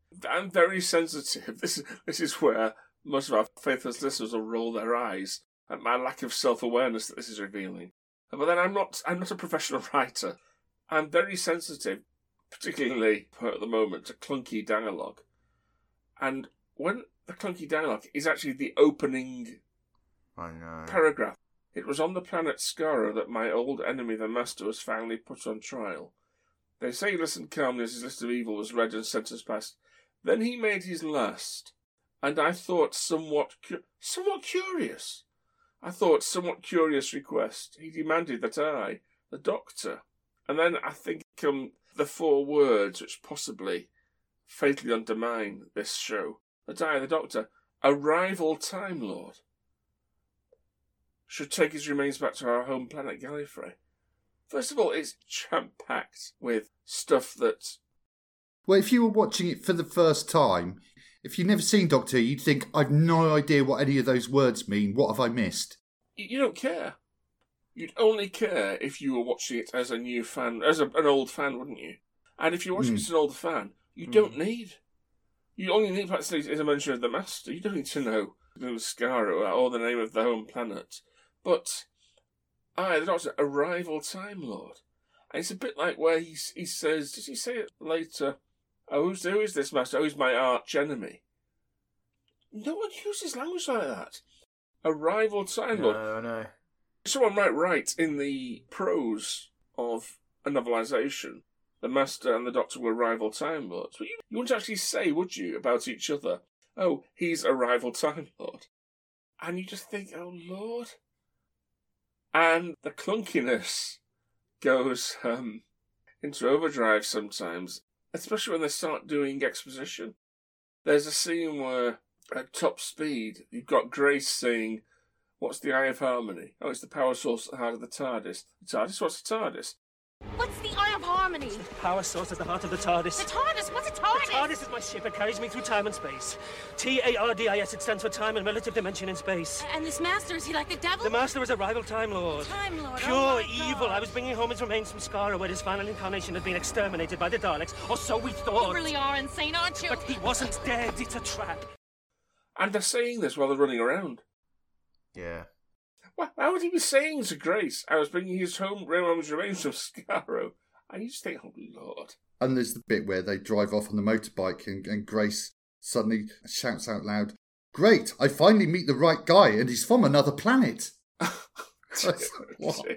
I'm very sensitive. This, this is where most of our faithless listeners will roll their eyes at my lack of self-awareness that this is revealing. But then I'm not, I'm not a professional writer. I'm very sensitive, particularly at the moment, to clunky dialogue. And when the clunky dialogue is actually the opening I know. paragraph. It was on the planet Skaro that my old enemy, the Master, was finally put on trial. They say he listened calmly as his list of evil was read and sentence passed. Then he made his last, and I thought somewhat, cu- somewhat curious. I thought somewhat curious request. He demanded that I, the Doctor, and then I think come the four words which possibly fatally undermine this show, that I, the Doctor, a rival Time Lord, should take his remains back to our home planet Gallifrey. First of all, it's jam-packed with stuff that... Well, if you were watching it for the first time, if you've never seen Doctor Who, you'd think, I've no idea what any of those words mean. What have I missed? You don't care. You'd only care if you were watching it as a new fan, as a, an old fan, wouldn't you? And if you're watching Mm. it as an old fan, you Mm. don't need... You only need, perhaps, as a mention of the Master. You don't need to know the Skaro or the name of the home planet. But, I, the Doctor, a rival Time Lord. And it's a bit like where he, he says, does he say it later? Oh, who's, who is this Master? Oh, he's my arch enemy. No one uses language like that. A rival Time Lord. No, no. Someone might write in the prose of a novelisation, the Master and the Doctor were rival Time Lords. But you, you wouldn't actually say, would you, about each other, oh, he's a rival Time Lord. And you just think, oh, Lord. And the clunkiness goes um, into overdrive sometimes, especially when they start doing exposition. There's a scene where, at top speed, you've got Grace saying, what's the Eye of Harmony? Oh, it's the power source at the heart of the TARDIS. The TARDIS? What's the TARDIS? What's the Eye of Harmony? The power source at the heart of the TARDIS. The TARDIS? What's a TARDIS? The TARDIS is my ship. It carries me through time and space. T A R D I S, it stands for time and relative dimension in space. And this Master, is he like the devil? The Master is a rival Time Lord. Time Lord, Pure oh my evil. God. I was bringing home his remains from Skaro, where his final incarnation had been exterminated by the Daleks, or so we thought. You really are insane, aren't you? But he wasn't dead. It's a trap. And they're saying this while they're running around. Yeah. Well, how would he be saying to Grace, I was bringing his home Raymond's remains from Skaro? And you just think, oh, Lord. And there's the bit where they drive off on the motorbike and, and Grace suddenly shouts out loud, "Great, I finally meet the right guy and he's from another planet." What?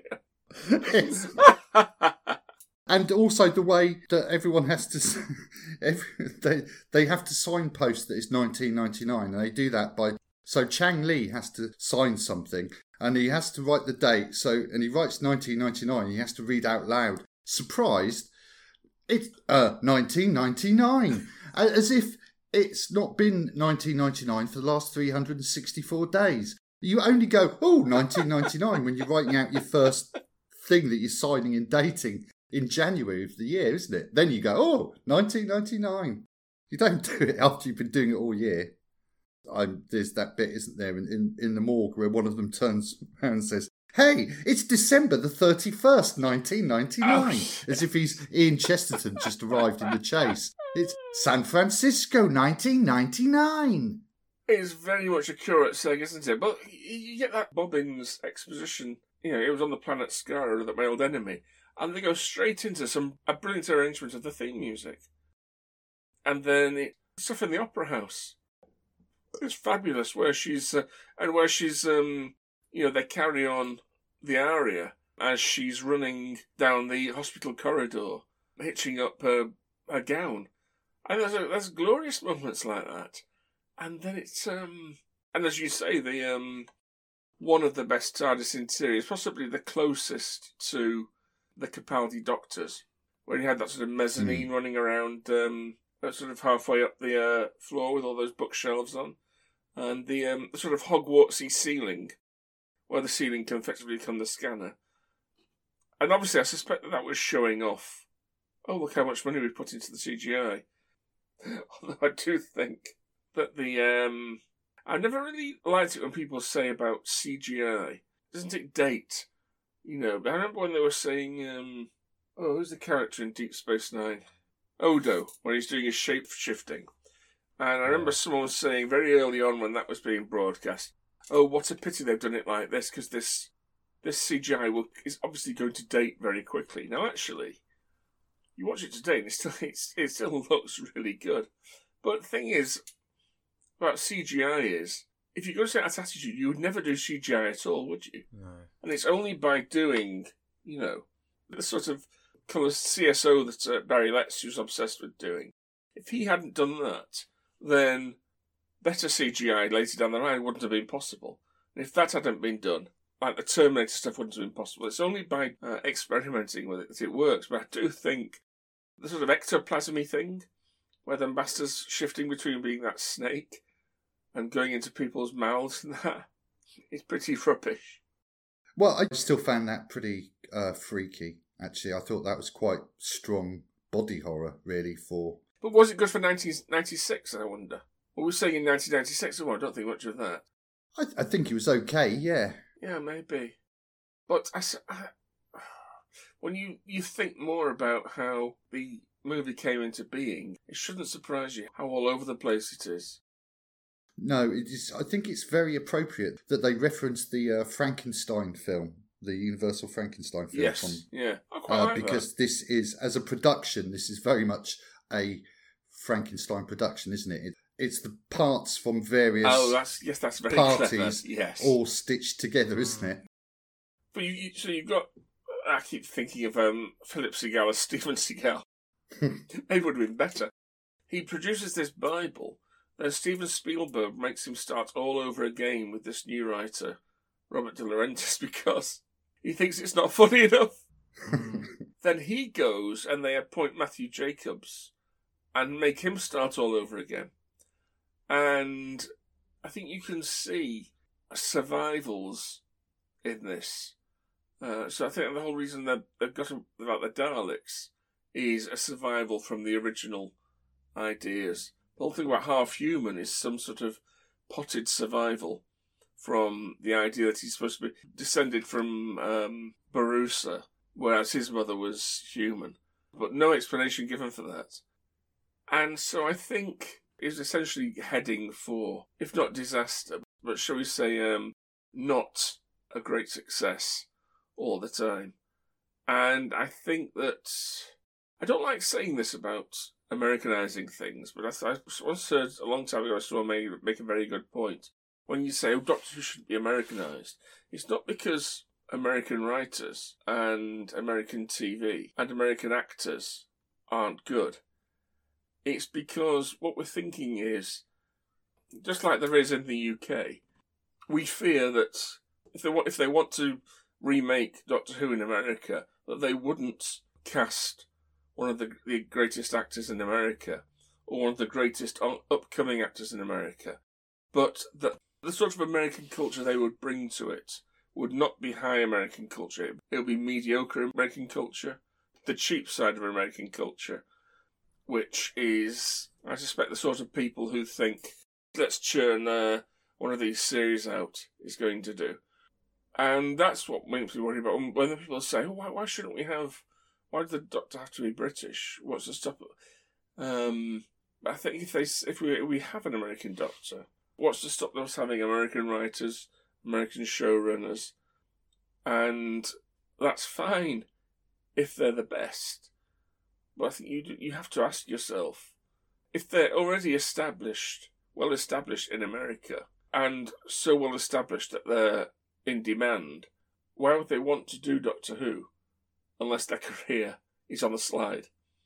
And also the way that everyone has to... Every, they, they have to signpost that it's nineteen ninety-nine, and they do that by... So Chang Lee has to sign something, and he has to write the date, So and he writes nineteen ninety-nine, and he has to read out loud, surprised, it's uh, nineteen ninety-nine. As if it's not been nineteen ninety-nine for the last three hundred sixty-four days. You only go, oh, nineteen ninety-nine when you're writing out your first thing that you're signing and dating in January of the year, isn't it? Then you go, oh, nineteen ninety-nine. You don't do it after you've been doing it all year. I'm, there's that bit, isn't there, in, in, in the morgue where one of them turns around and says, hey, it's December the thirty-first, nineteen ninety-nine. Oh, as if he's Ian Chesterton just arrived in the chase. It's San Francisco, nineteen ninety-nine. It's very much a curate saying, isn't it? But you get that Bobbins exposition. You know, it was on the planet Skaro that my old enemy. And they go straight into some a brilliant arrangement of the theme music. And then it, stuff in the opera house. It's fabulous where she's, uh, and where she's, um, you know, they carry on the aria as she's running down the hospital corridor, hitching up her, her gown. And there's, a, there's glorious moments like that. And then it's, um, and as you say, the, um, one of the best TARDIS interiors, possibly the closest to the Capaldi Doctors, where you had that sort of mezzanine mm. running around, um, sort of halfway up the uh, floor with all those bookshelves on, and the, um, the sort of Hogwartsy ceiling, where the ceiling can effectively become the scanner. And obviously I suspect that that was showing off, oh, look how much money we put into the C G I. Although I do think that the, um, I never really liked it when people say about C G I. Doesn't it date? You know, but I remember when they were saying, um, oh, who's the character in Deep Space Nine? Odo, when he's doing his shape-shifting. And I remember someone was saying very early on when that was being broadcast, oh, what a pity they've done it like this, because this this C G I will, is obviously going to date very quickly. Now, actually, you watch it today and it still, it's, it still looks really good. But the thing is, about C G I is, if you go to that attitude, you would never do C G I at all, would you? No. And it's only by doing, you know, the sort of colour C S O that uh, Barry Letts was obsessed with doing. If he hadn't done that, then better C G I later down the line wouldn't have been possible. And if that hadn't been done, like the Terminator stuff wouldn't have been possible. It's only by uh, experimenting with it that it works. But I do think the sort of ectoplasmy thing, where the Master's shifting between being that snake and going into people's mouths and that, is pretty rubbish. Well, I still found that pretty uh, freaky, actually. I thought that was quite strong body horror, really, for... But was it good for nineteen ninety-six, I wonder? What we saying in nineteen ninety-six? Oh, I don't think much of that. I, I think it was okay, yeah. Yeah, maybe. But I, I, when you, you think more about how the movie came into being, it shouldn't surprise you how all over the place it is. No, it is. I think it's very appropriate that they reference the uh, Frankenstein film, the Universal Frankenstein film. Yes, from, yeah. I quite uh, like because that. this is, as a production, this is very much a Frankenstein production, isn't it? it it's the parts from various oh, that's, yes, that's very parties clever. Yes. all stitched together, isn't it? But you, you, so you've got... I keep thinking of um, Philip Seagal as Steven Seagal. It would have been better. He produces this Bible, then Steven Spielberg makes him start all over again with this new writer, Robert De Laurentiis, because he thinks it's not funny enough. Then he goes and they appoint Matthew Jacobs and make him start all over again. And I think you can see survivals in this. Uh, so I think the whole reason they've, they've got a, about the Daleks is a survival from the original ideas. The whole thing about half human is some sort of potted survival from the idea that he's supposed to be descended from um, Barusa, whereas his mother was human. But no explanation given for that. And so I think is essentially heading for, if not disaster, but shall we say, um, not a great success all the time. And I think that, I don't like saying this about Americanizing things, but I, I once heard a long time ago, I saw make, make a very good point. When you say, oh, Doctor Who shouldn't be Americanized, it's not because American writers and American T V and American actors aren't good. It's because what we're thinking is, just like there is in the U K, we fear that if they want, if they want to remake Doctor Who in America, that they wouldn't cast one of the, the greatest actors in America or one of the greatest upcoming actors in America, but that the sort of American culture they would bring to it would not be high American culture. It would be mediocre American culture, the cheap side of American culture, which is, I suspect, the sort of people who think, let's churn uh, one of these series out is going to do. And that's what makes me worry about when people say, oh, why, why shouldn't we have, why does the Doctor have to be British? What's the stop? Um, I think if they, if we we have an American Doctor, what's to stop us having American writers, American showrunners? And that's fine if they're the best. But I think you you have to ask yourself, if they're already established, well established in America, and so well established that they're in demand, why would they want to do Doctor Who unless their career is on the slide?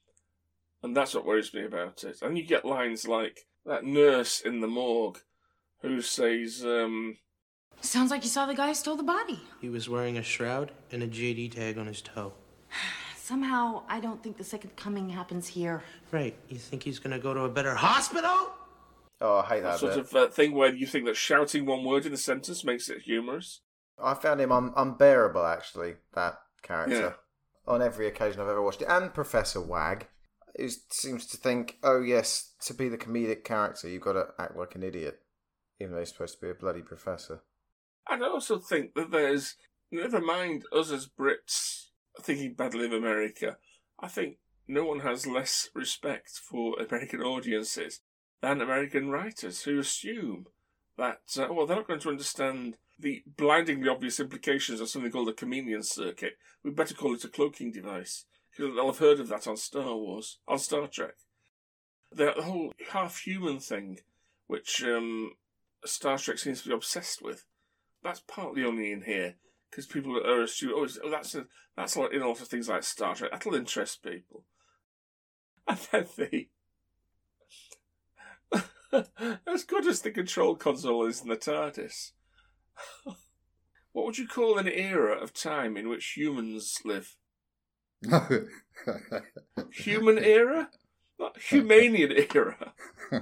And that's what worries me about it. And you get lines like that nurse in the morgue who says, um... Sounds like you saw the guy who stole the body. He was wearing a shroud and a J D tag on his toe. Somehow, I don't think the second coming happens here. Right. You think he's gonna go to a better hospital? Oh, I hate that, that sort bit. of uh, thing where you think that shouting one word in a sentence makes it humorous. I found him un- unbearable, actually, that character. Yeah. On every occasion I've ever watched it. And Professor Wag, who seems to think, oh yes, to be the comedic character, you've got to act like an idiot, even though he's supposed to be a bloody professor. And I also think that there's, never mind us as Brits thinking badly of America, I think no one has less respect for American audiences than American writers who assume that, uh, well, they're not going to understand the blindingly obvious implications of something called a chameleon circuit. We'd better call it a cloaking device. They'll have heard of that on Star Wars, on Star Trek. The, the whole half-human thing, which um, Star Trek seems to be obsessed with, that's partly only in here, because people are assuming, oh, oh that's, a, that's in a lot of things like Star Trek. That'll interest people. And then the... as good as the control console is in the TARDIS, what would you call an era of time in which humans live? Human era? Not Humanian era.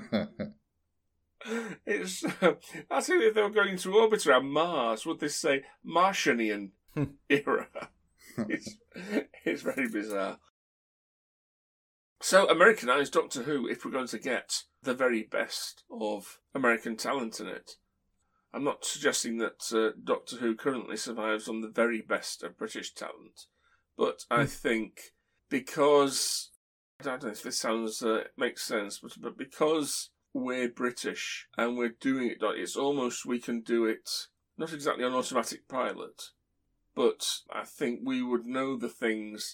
It's uh, I think if they were going to orbit around Mars, would they say Martianian era? It's, it's very bizarre. So, Americanised Doctor Who, if we're going to get the very best of American talent in it. I'm not suggesting that uh, Doctor Who currently survives on the very best of British talent, but I think because, I don't know if this sounds, uh, makes sense, but, but because we're British and we're doing it, it's almost we can do it, not exactly on automatic pilot, but I think we would know the things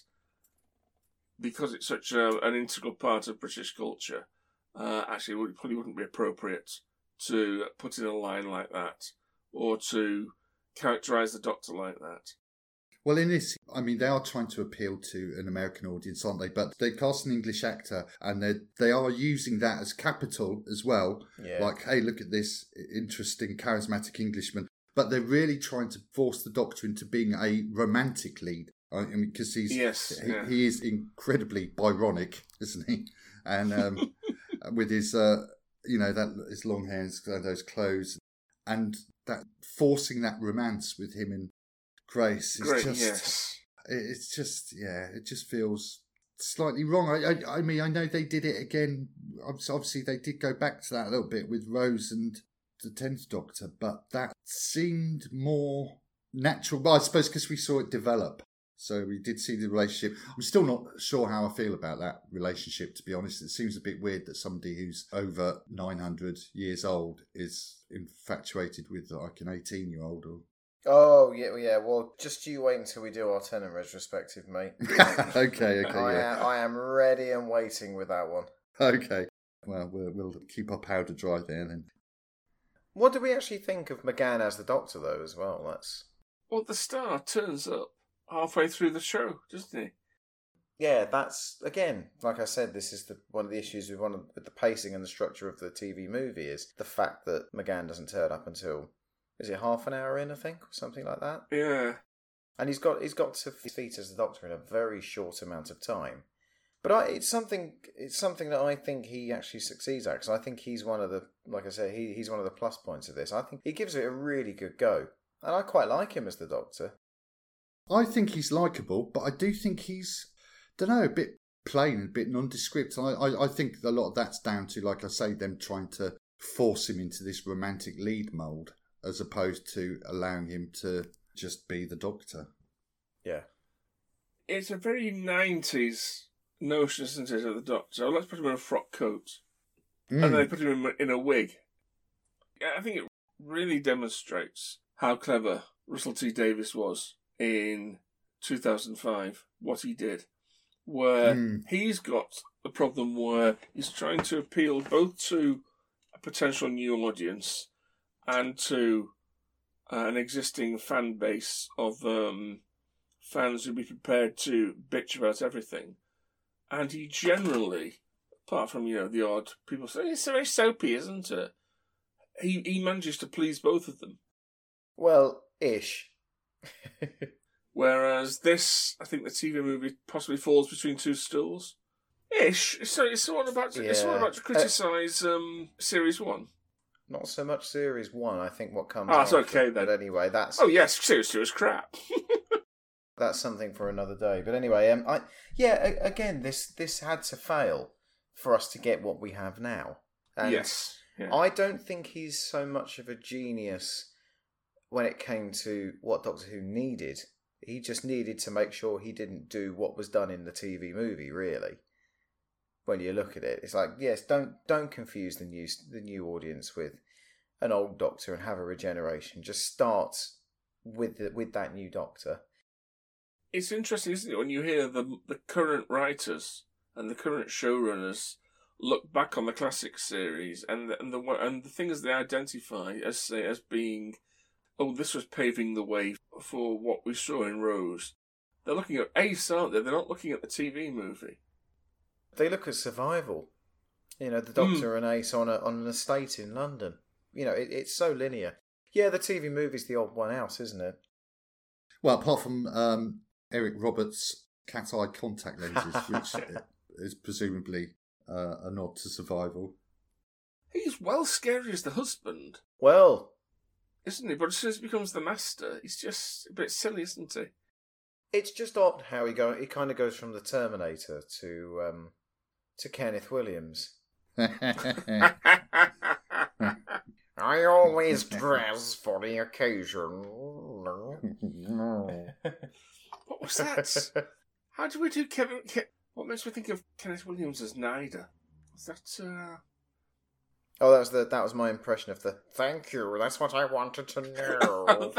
because it's such a, an integral part of British culture. Uh, actually, it probably wouldn't be appropriate to put in a line like that or to characterise the Doctor like that. Well, in this, I mean, they are trying to appeal to an American audience, aren't they? But they cast an English actor and they they are using that as capital as well. Yeah. Like, hey, look at this interesting, charismatic Englishman. But they're really trying to force the Doctor into being a romantic lead. I mean, because he's yes, he, yeah. he is incredibly Byronic, isn't he? And um, with his, uh, you know, that his long hair and those clothes, and that forcing that romance with him and Grace is Great, just, yes. it's just, yeah, it just feels slightly wrong. I, I, I mean, I know they did it again. Obviously, they did go back to that a little bit with Rose and the tenth Doctor, but that seemed more natural. Well, I suppose because we saw it develop. So we did see the relationship. I'm still not sure how I feel about that relationship, to be honest. It seems a bit weird that somebody who's over nine hundred years old is infatuated with like an eighteen-year-old. Or... Oh, yeah, yeah. Well, just you wait until we do our Tennant retrospective, mate. okay, okay, I, yeah. am, I am ready and waiting with that one. Okay. Well, we'll, we'll keep our powder dry there then. What do we actually think of McGann as the Doctor, though, as well? That's... Well, the star turns up halfway through the show, doesn't he? Yeah, that's, again, like I said, this is the, one of the issues with, one of, with the pacing and the structure of the T V movie is the fact that McGann doesn't turn up until, is it half an hour in, I think, or something like that? Yeah. And he's got he's got to his feet as the Doctor in a very short amount of time. But I, it's something it's something that I think he actually succeeds at, because I think he's one of the, like I said, he, he's one of the plus points of this. I think he gives it a really good go. And I quite like him as the Doctor. I think he's likeable, but I do think he's, don't know, a bit plain, a bit nondescript. I, I, I think a lot of that's down to, like I say, them trying to force him into this romantic lead mould, as opposed to allowing him to just be the Doctor. Yeah. It's a very nineties notion, isn't it, of the Doctor? Oh, let's put him in a frock coat. Mm. And then they put him in, in a wig. I think it really demonstrates how clever Russell T Davies was in two thousand five, what he did, where mm. he's got the problem where he's trying to appeal both to a potential new audience and to uh, an existing fan base of um, fans who'd be prepared to bitch about everything. And he generally, apart from, you know, the odd people say, it's very soapy, isn't it? He, he manages to please both of them. Well, ish. Whereas this, I think the T V movie possibly falls between two stools. Ish. So it's all about to, yeah. it's all about to criticise uh, um, series one. Not so much series one. I think what comes. Ah, it's after, okay then. But anyway, that's. Oh yes, series two is crap. That's something for another day. But anyway, um, I yeah, again, this this had to fail for us to get what we have now. And yes. Yeah. I don't think he's so much of a genius when it came to what Doctor Who needed. He just needed to make sure he didn't do what was done in the T V movie, really. when you look at it. It's like, yes, don't don't confuse the new the new audience with an old Doctor and have a regeneration. Just start with the, with that new Doctor. It's interesting, isn't it, when you hear the the current writers and the current showrunners look back on the classic series and the, and the and the things they identify as say as being, oh, this was paving the way for what we saw in Rose. They're looking at Ace, aren't they? They're not looking at the T V movie. They look at survival. You know, the Doctor mm. and Ace on a, on an estate in London. You know, it, it's so linear. Yeah, the T V movie's the odd one out, isn't it? Well, apart from um, Eric Roberts' cat-eye contact lenses, which is presumably uh, a nod to survival. He's well scary as the husband. Well, isn't he? But as soon as he becomes the master, he's just a bit silly, isn't he? It's just odd how he go. He kind of goes from the Terminator to um, to Kenneth Williams. I always dress for the occasion. What was that? How do we do Kevin? Ke- what makes me think of Kenneth Williams as Nida? Was that? Uh... Oh, that was the that was my impression of the. Thank you. That's what I wanted to know.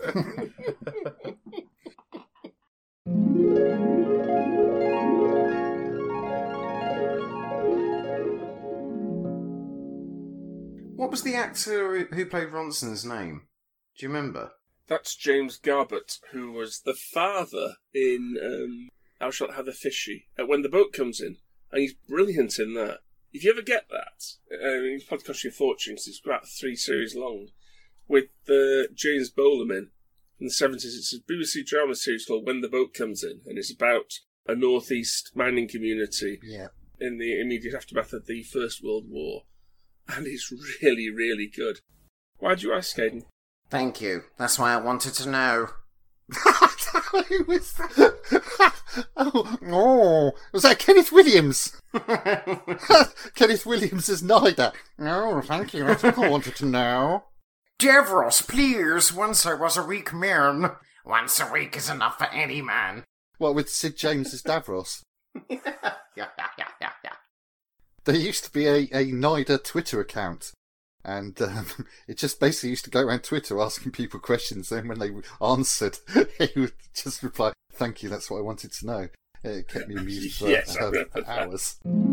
What was the actor who played Ronson's name? Do you remember? That's James Garbutt, who was the father in um, Thou Shalt Have the Fishy, uh, when the boat comes in. And he's brilliant in that. If you ever get that, uh, it's probably cost you a fortune, because it's about three series long, with uh, James Bolam in the seventies. It's a B B C drama series called When the Boat Comes In, and it's about a northeast mining community yeah. in the immediate aftermath of the First World War. And it's really, really good. Why'd you ask, Aidan? Thank you. That's why I wanted to know. Who was that? oh, oh, was that Kenneth Williams? Kenneth Williams is Nida. No, thank you. That's what I wanted to know. Davros, please. Once I was a weak man. Once a week is enough for any man. Well, with Sid James as Davros. yeah, yeah, yeah, yeah, yeah. There used to be a, a Nida Twitter account, and um, it just basically used to go around Twitter asking people questions, and when they answered, he would just reply, thank you, that's what I wanted to know. It kept me amused for, yes, uh, for hours.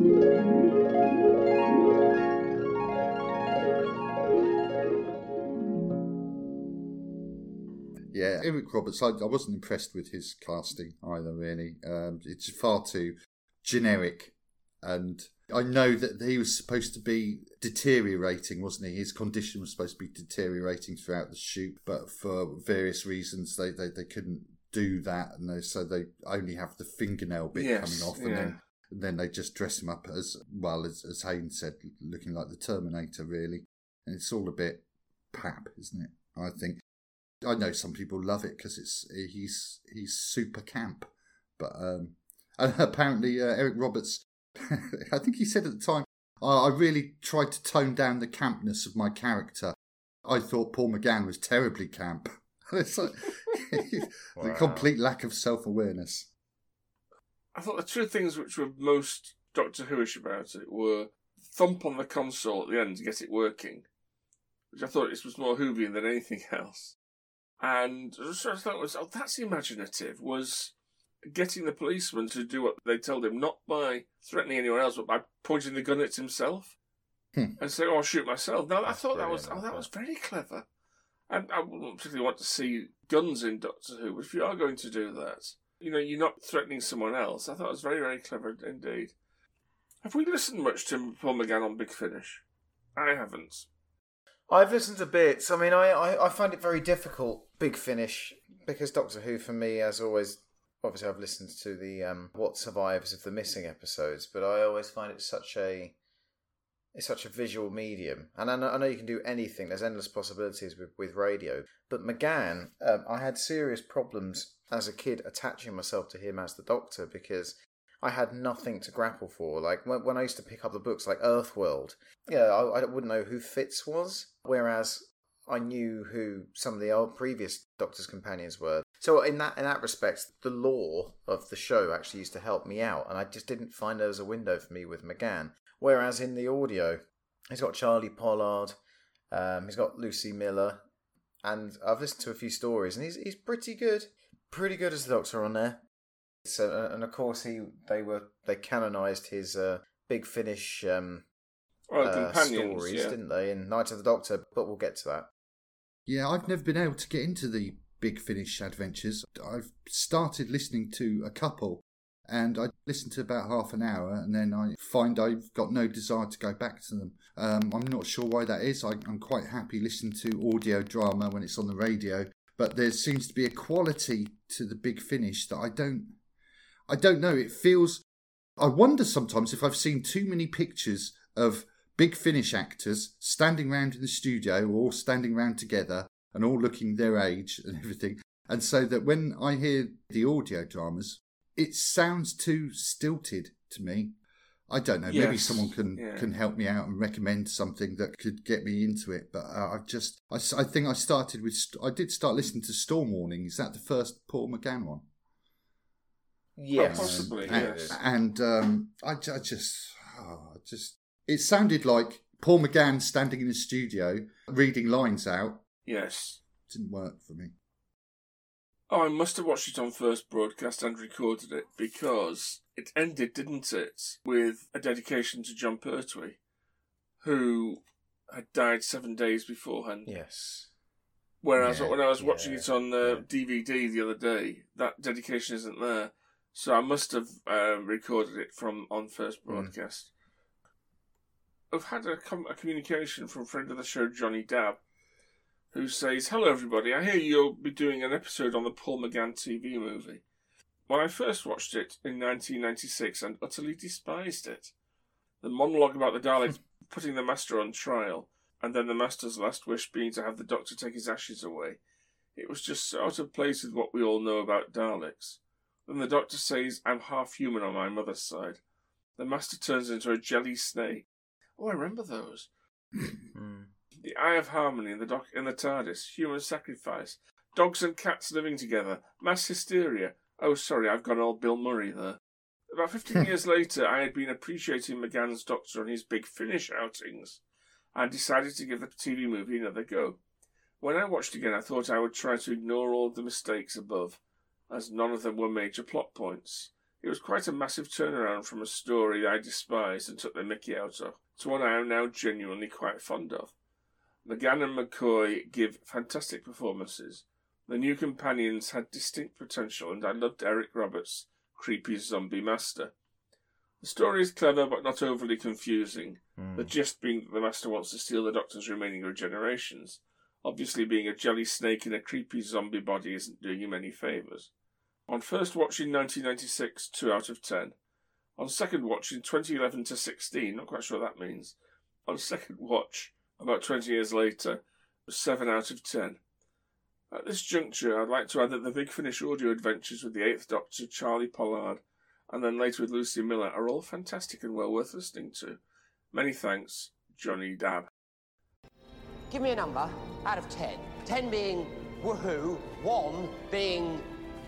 Yeah, Eric Roberts, I, I wasn't impressed with his casting either, really. Um, it's far too generic, and I know that he was supposed to be deteriorating, wasn't he? His condition was supposed to be deteriorating throughout the shoot, but for various reasons they, they, they couldn't do that, and they, so they only have the fingernail bit yes, coming off, and yeah. then and then they just dress him up as, well, as, as Hayden said, looking like the Terminator, really. And it's all a bit pap, isn't it? I think. I know some people love it because it's he's he's super camp, but um, and apparently uh, Eric Roberts, I think he said at the time, I really tried to tone down the campness of my character. I thought Paul McGann was terribly camp. It's like wow. The complete lack of self-awareness. I thought the two things which were most Doctor Who-ish about it were thump on the console at the end to get it working, which I thought this was more Whovian than anything else. And so I thought was, oh, that's imaginative, was getting the policeman to do what they told him, not by threatening anyone else, but by pointing the gun at himself hmm. and saying, oh, I'll shoot myself. Now, I thought that was, oh, that was very clever. And I wouldn't particularly want to see guns in Doctor Who, but if you are going to do that, you know, you're not threatening someone else. I thought it was very, very clever indeed. Have we listened much to Paul McGann on Big Finish? I haven't. I've listened to bits. I mean, I, I, I find it very difficult, Big Finish, because Doctor Who, for me, as always, obviously I've listened to the um, What Survives of the Missing episodes, but I always find it such a it's such a visual medium. And I know, I know you can do anything. There's endless possibilities with, with radio. But McGann, um, I had serious problems as a kid attaching myself to him as the Doctor because I had nothing to grapple for. Like when, when I used to pick up the books like Earthworld, yeah, I, I wouldn't know who Fitz was, whereas I knew who some of the old previous Doctor's companions were. So in that in that respect, the lore of the show actually used to help me out, and I just didn't find there was a window for me with McGann. Whereas in the audio, he's got Charlie Pollard, um, he's got Lucy Miller, and I've listened to a few stories, and he's he's pretty good, pretty good as the Doctor on there. So, and of course, he they were they canonised his uh, Big Finish um, well, uh, stories, yeah. didn't they? In Night of the Doctor, but we'll get to that. Yeah, I've never been able to get into the Big Finish adventures. I've started listening to a couple, and I listen to about half an hour, and then I find I've got no desire to go back to them. Um, I'm not sure why that is. I, I'm quite happy listening to audio drama when it's on the radio, but there seems to be a quality to the Big Finish that I don't. I don't know. It feels. I wonder sometimes if I've seen too many pictures of Big Finish actors standing around in the studio, or all standing around together, and all looking their age and everything. And so that when I hear the audio dramas, it sounds too stilted to me. I don't know. Yes. Maybe someone can, yeah. can help me out and recommend something that could get me into it. But uh, I've just, I, I think I started with, I did start listening to Storm Warning. Is that the first Paul McGann one? Yes. Oh, possibly, and, yes. And um, I, I just, oh, I just, it sounded like Paul McGann standing in the studio reading lines out. Yes. Didn't work for me. Oh, I must have watched it on first broadcast and recorded it, because it ended, didn't it, with a dedication to John Pertwee, who had died seven days beforehand. Yes. Whereas yeah, when I was watching yeah, it on uh, yeah. D V D the other day, that dedication isn't there. So I must have uh, recorded it from on first broadcast. Mm. I've had a, com- a communication from a friend of the show, Johnny Dabb, who says, "Hello everybody, I hear you'll be doing an episode on the Paul McGann T V movie. When I first watched it in nineteen ninety-six and utterly despised it. The monologue about the Daleks putting the Master on trial, and then the Master's last wish being to have the Doctor take his ashes away. It was just so out of place with what we all know about Daleks. Then the Doctor says, 'I'm half human on my mother's side.' The Master turns into a jelly snake. Oh, I remember those. The Eye of Harmony in the doc in the TARDIS, human sacrifice, dogs and cats living together, mass hysteria. Oh, sorry, I've gone old Bill Murray there. About fifteen years later, I had been appreciating McGann's Doctor on his Big Finish outings, and decided to give the T V movie another go. When I watched again, I thought I would try to ignore all the mistakes above, as none of them were major plot points. It was quite a massive turnaround from a story I despised and took the mickey out of, to one I am now genuinely quite fond of. McGann and McCoy give fantastic performances. The new companions had distinct potential, and I loved Eric Roberts' creepy zombie master. The story is clever but not overly confusing, mm. the gist being that the Master wants to steal the Doctor's remaining regenerations. Obviously, being a jelly snake in a creepy zombie body isn't doing him any favours. On first watch in nineteen ninety-six, two out of ten. On second watch in twenty eleven to sixteen, not quite sure what that means. On second watch, about twenty years later, seven out of ten. At this juncture, I'd like to add that the Big Finish audio adventures with the Eighth Doctor, Charlie Pollard, and then later with Lucy Miller are all fantastic and well worth listening to. Many thanks, Johnny Dabb. Give me a number out of ten. Ten being woohoo, one being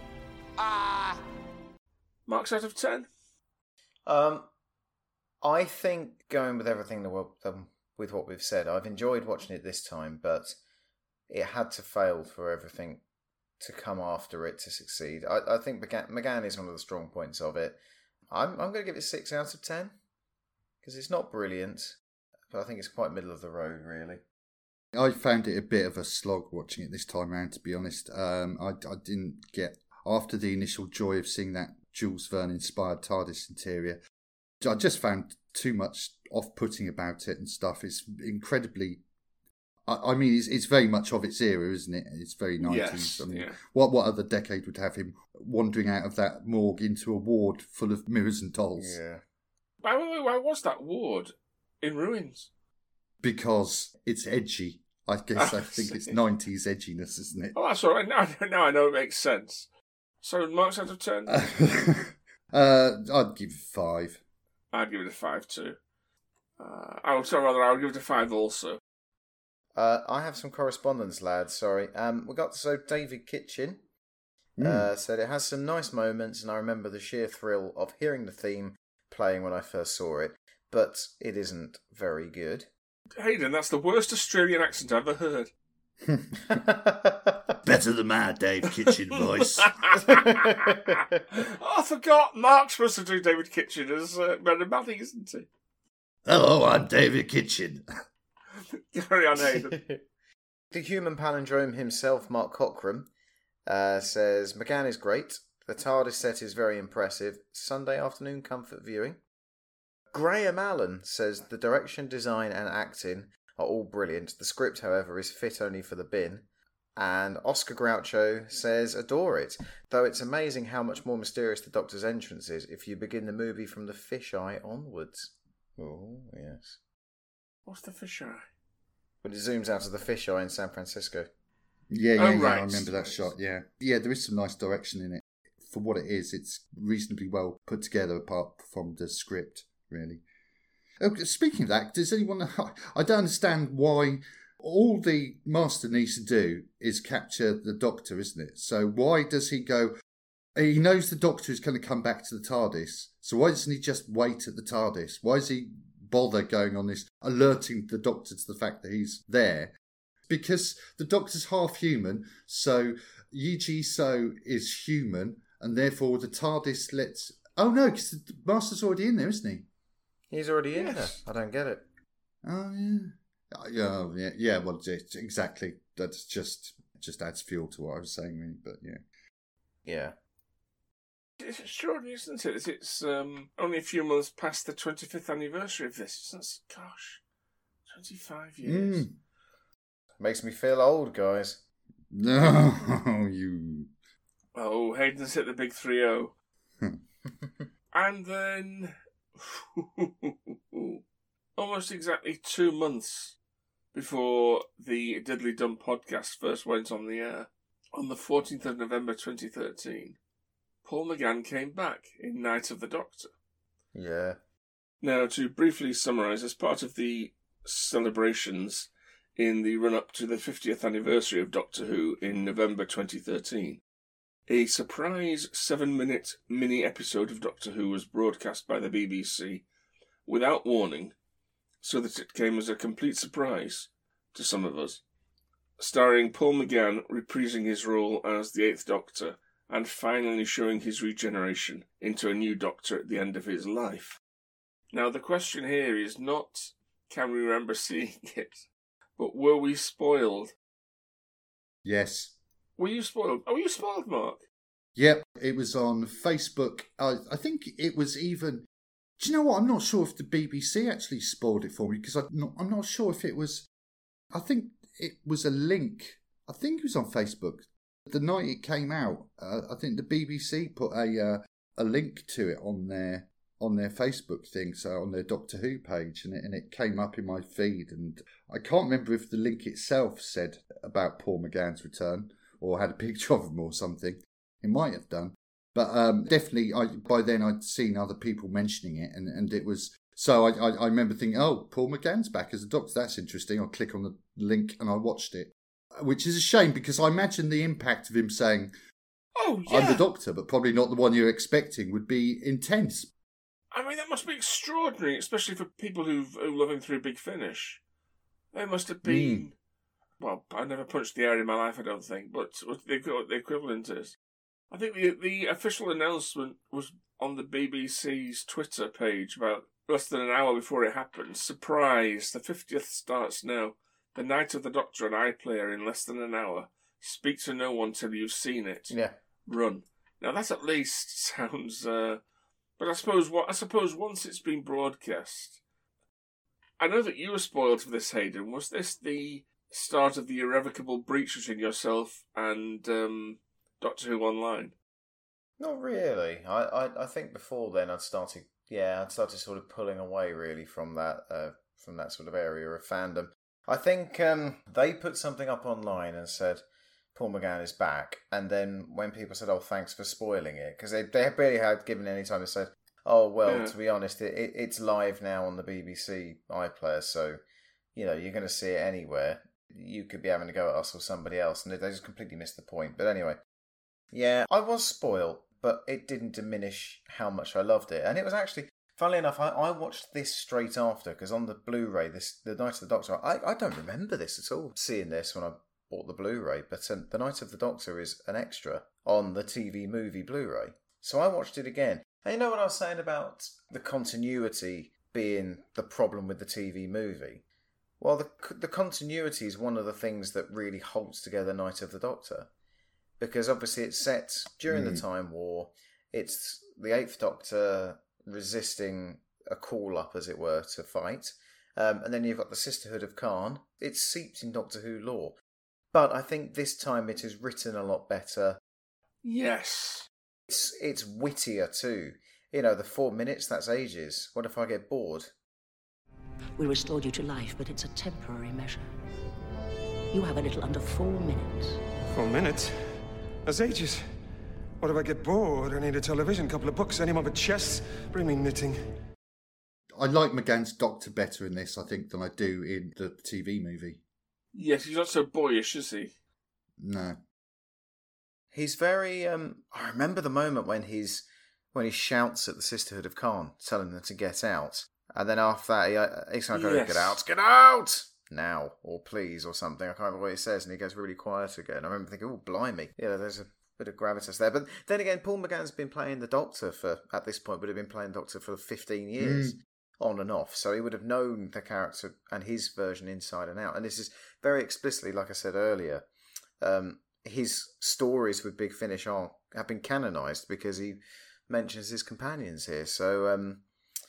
ah. Uh... Marks out of ten. Um, I think going with everything that um, with what we've said, I've enjoyed watching it this time, but it had to fail for everything to come after it to succeed. I, I think McGann, McGann is one of the strong points of it. I'm I'm going to give it six out of ten because it's not brilliant, but I think it's quite middle of the road, really. I found it a bit of a slog watching it this time round, to be honest. Um, I, I didn't get, after the initial joy of seeing that Jules Verne-inspired TARDIS interior, I just found too much off-putting about it and stuff. It's incredibly... I, I mean, it's, it's very much of its era, isn't it? It's very nineties. Yes, I mean, yeah. what, what other decade would have him wandering out of that morgue into a ward full of mirrors and dolls? Yeah. Why, why, why was that ward in ruins? Because it's edgy. I guess I think it's nineties edginess, isn't it? Oh, that's all right. Now, now I know it makes sense. So, marks out of ten? uh, I'd give it five. I'd give it a five too. Uh, I would say rather I would give it a five also. Uh, I have some correspondence, lads. Sorry. Um, we got so David Kitchen. Mm. Uh, said it has some nice moments, and I remember the sheer thrill of hearing the theme playing when I first saw it, but it isn't very good. Hayden, that's the worst Australian accent I've ever heard. Better than my Dave Kitchen voice. Oh, I forgot. Mark's supposed to do David Kitchen as uh, Brendan Manning, isn't he? Hello, I'm David Kitchen. Carry on, Hayden. The human palindrome himself, Mark Cockram, uh, says, McGann is great. The TARDIS set is very impressive. Sunday afternoon comfort viewing. Graham Allen says, the direction, design and acting are all brilliant. The script, however, is fit only for the bin. And Oscar Groucho says, adore it, though it's amazing how much more mysterious the Doctor's entrance is if you begin the movie from the fisheye onwards. Oh, yes. What's the fisheye? When it zooms out of the fisheye in San Francisco. Yeah, yeah, Oh, yeah, right. I remember that shot, yeah. Yeah, there is some nice direction in it. For what it is, it's reasonably well put together apart from the script, really. Oh, speaking of that, does anyone... I don't understand why... All the Master needs to do is capture the Doctor, isn't it? So why does he go... He knows the Doctor is going to come back to the TARDIS, so why doesn't he just wait at the TARDIS? Why does he bother going on this, alerting the Doctor to the fact that he's there? Because the Doctor's half human, so Yi Ji So is human, and therefore the TARDIS lets... Oh no, because the Master's already in there, isn't he? He's already in Yes. there. I don't get it. Oh, yeah. Uh, Yeah, yeah, yeah. Well, it's- exactly. That's just just adds fuel to what I was saying, really. But yeah, Yeah. It's extraordinary, isn't it? It's um, only a few months past the twenty-fifth anniversary of this. Isn't it? Gosh, twenty-five years. Mm. Makes me feel old, guys. No, you. Oh, Hayden's hit the big three oh. And then, almost exactly two months before the Diddly Dum podcast first went on the air, on the fourteenth of November twenty thirteen, Paul McGann came back in Night of the Doctor. Yeah. Now, to briefly summarise, as part of the celebrations in the run-up to the fiftieth anniversary of Doctor Who in November twenty thirteen, a surprise seven-minute mini-episode of Doctor Who was broadcast by the B B C without warning, so that it came as a complete surprise to some of us, starring Paul McGann reprising his role as the Eighth Doctor and finally showing his regeneration into a new Doctor at the end of his life. Now, the question here is not, can we remember seeing it, but were we spoiled? Yes. Were you spoiled? Oh, were you spoiled, Mark? Yep, it was on Facebook. I, I think it was even... Do you know what? I'm not sure if the B B C actually spoiled it for me, because I'm not, I'm not sure if it was... I think it was a link. I think it was on Facebook. The night it came out, uh, I think the B B C put a uh, a link to it on their on their Facebook thing, so on their Doctor Who page, and it, and it came up in my feed. And I can't remember if the link itself said about Paul McGann's return or had a picture of him or something. It might have done. But um, definitely, I, by then I'd seen other people mentioning it, and, and it was... So I, I, I remember thinking, oh, Paul McGann's back as a Doctor, that's interesting. I'll click on the link and I watched it, which is a shame because I imagine the impact of him saying, oh, yeah. I'm the Doctor, but probably not the one you're expecting, would be intense. I mean, that must be extraordinary, especially for people who've, who love him through Big Finish. They must have been... Mm. Well, I never punched the air in my life, I don't think, but what the, the equivalent is. I think the the official announcement was on the B B C's Twitter page about less than an hour before it happened. Surprise! The fiftieth starts now. The Night of the Doctor and iPlayer in less than an hour. Speak to no one till you've seen it. Yeah. Run. Now that at least sounds... Uh, but I suppose what I suppose once it's been broadcast... I know that you were spoiled for this, Hayden. Was this the start of the irrevocable breach between yourself and... Um, Doctor Who Online? Not really. I, I, I think before then I'd started, yeah, I'd started sort of pulling away really from that uh, from that sort of area of fandom. I think um, they put something up online and said Paul McGann is back, and then when people said, "Oh, thanks for spoiling it," because they they barely had given any time, they said, "Oh, well, yeah. to be honest, it, it it's live now on the B B C iPlayer, so you know you're going to see it anywhere. You could be having to go at us or somebody else," and they just completely missed the point. But anyway. Yeah, I was spoiled, but it didn't diminish how much I loved it. And it was actually, funnily enough, I, I watched this straight after, because on the Blu-ray, this the Night of the Doctor, I, I don't remember this at all, seeing this when I bought the Blu-ray, but um, the Night of the Doctor is an extra on the T V movie Blu-ray. So I watched it again. And you know what I was saying about the continuity being the problem with the T V movie? Well, the the continuity is one of the things that really holds together Night of the Doctor. Because obviously it's set during mm. the Time War. It's the Eighth Doctor resisting a call-up, as it were, to fight. Um, and then you've got the Sisterhood of Khan. It's seeped in Doctor Who lore. But I think this time it is written a lot better. Yes. It's, it's wittier too. You know, the four minutes, that's ages. What if I get bored? We restored you to life, but it's a temporary measure. You have a little under four minutes. Four minutes? That's ages. What if I get bored? I need a television, couple of books, any more but chess. Bring me knitting. I like McGann's Doctor better in this, I think, than I do in the T V movie. Yes, he's not so boyish, is he? No. He's very... Um, I remember the moment when he's when he shouts at the Sisterhood of Khan, telling them to get out. And then after that, he, uh, he's going to go, yes. get out, get out! Now, or please, or something. I can't remember what he says, and he goes really quiet again. I remember thinking, oh, blimey. Yeah, there's a bit of gravitas there. But then again, Paul McGann's been playing the Doctor for, at this point, would have been playing Doctor for fifteen years, mm. on and off. So he would have known the character and his version inside and out. And this is very explicitly, like I said earlier, um, his stories with Big Finish are have been canonised because he mentions his companions here. So... Um,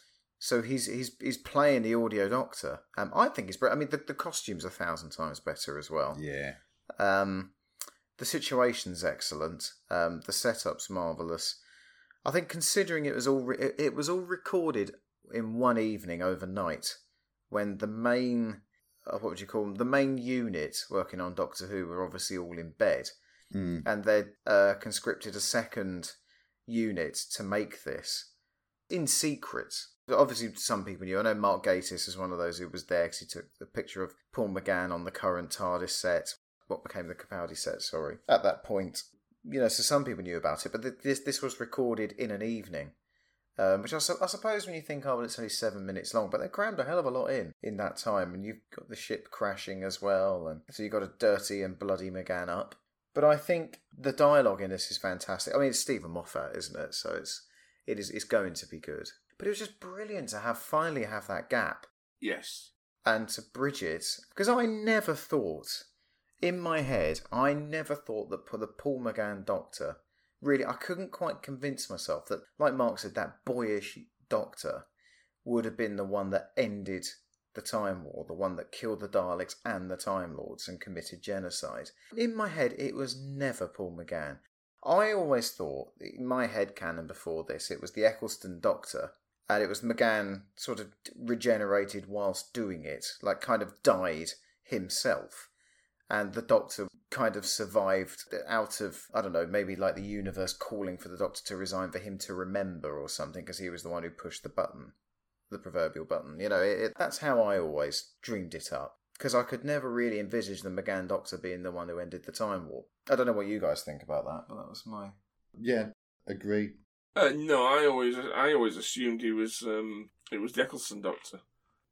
So he's he's he's playing the audio Doctor. Um, I think he's. I mean, the, the costume's a thousand times better as well. Yeah. Um, the situation's excellent. Um, the setup's marvelous. I think considering it was all re- it, it was all recorded in one evening overnight, when the main uh, what would you call them? The main unit working on Doctor Who were obviously all in bed, mm. and they uh, conscripted a second unit to make this in secret. Obviously, some people knew. I know Mark Gatiss is one of those who was there because he took a picture of Paul McGann on the current TARDIS set, what became the Capaldi set, sorry, at that point. You know, so some people knew about it, but this this was recorded in an evening, um, which I, su- I suppose when you think, oh, well, it's only seven minutes long, but they crammed a hell of a lot in in that time, and you've got the ship crashing as well, and so you've got a dirty and bloody McGann up. But I think the dialogue in this is fantastic. I mean, it's Stephen Moffat, isn't it? So it's it is it's going to be good. But it was just brilliant to have finally have that gap. Yes. And to bridge it. Because I never thought, in my head, I never thought that the Paul McGann Doctor, really, I couldn't quite convince myself that, like Mark said, that boyish Doctor would have been the one that ended the Time War, the one that killed the Daleks and the Time Lords and committed genocide. In my head, it was never Paul McGann. I always thought, in my head canon before this, it was the Eccleston Doctor. And it was McGann sort of regenerated whilst doing it, like kind of died himself. And the Doctor kind of survived out of, I don't know, maybe like the universe calling for the Doctor to resign for him to remember or something, because he was the one who pushed the button, the proverbial button. You know, it, it, that's how I always dreamed it up. Because I could never really envisage the McGann Doctor being the one who ended the Time War. I don't know what you guys think about that, but that was my... Yeah, agree. Uh, no, I always I always assumed he was um, it was the Eccleston Doctor.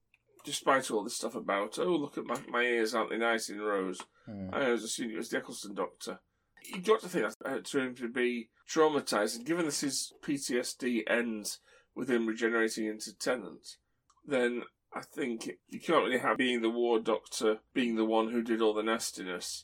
Despite all this stuff about, oh, look at my, my ears, aren't they nice in rows? Hmm. I always assumed it was the Eccleston Doctor. You got to think that uh, to him to be traumatised, and given this his P T S D ends with him regenerating into Tennant, then I think you can't really have being the War Doctor being the one who did all the nastiness,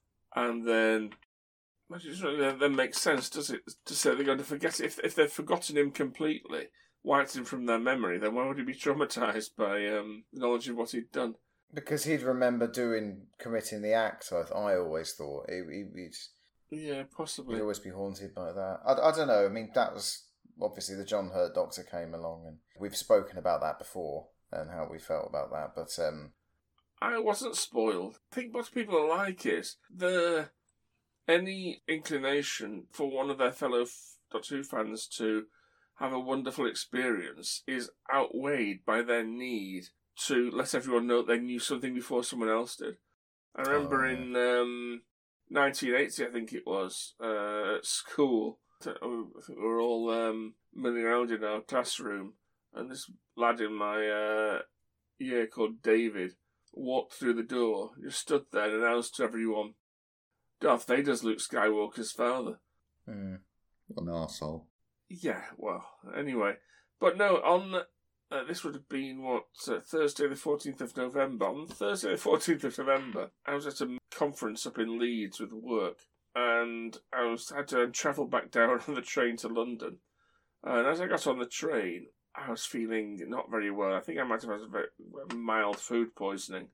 and then... It doesn't really then makes sense, does it, to say they're going to forget it? If, if they've forgotten him completely, wiped him from their memory, then why would he be traumatised by um, knowledge of what he'd done? Because he'd remember doing, committing the act, I, I always thought. He, he, he'd, yeah, possibly. He'd always be haunted by that. I, I don't know, I mean, that was, obviously the John Hurt Doctor came along, and we've spoken about that before, and how we felt about that, but... um I wasn't spoiled. I think what people are like is, the... any inclination for one of their fellow Doctor Who fans to have a wonderful experience is outweighed by their need to let everyone know they knew something before someone else did. I remember oh, yeah. in um, nineteen eighty, I think it was, uh, at school. I think we were all um, milling around in our classroom, and this lad in my uh, year called David walked through the door, just stood there and announced to everyone, Darth Vader's Luke Skywalker's father. Mm. What an arsehole. Yeah, well, anyway. But no, on... Uh, this would have been, what, uh, Thursday the fourteenth of November. On Thursday the fourteenth of November, I was at a conference up in Leeds with work, and I was had to travel back down on the train to London. And as I got on the train, I was feeling not very well. I think I might have had a very mild food poisoning.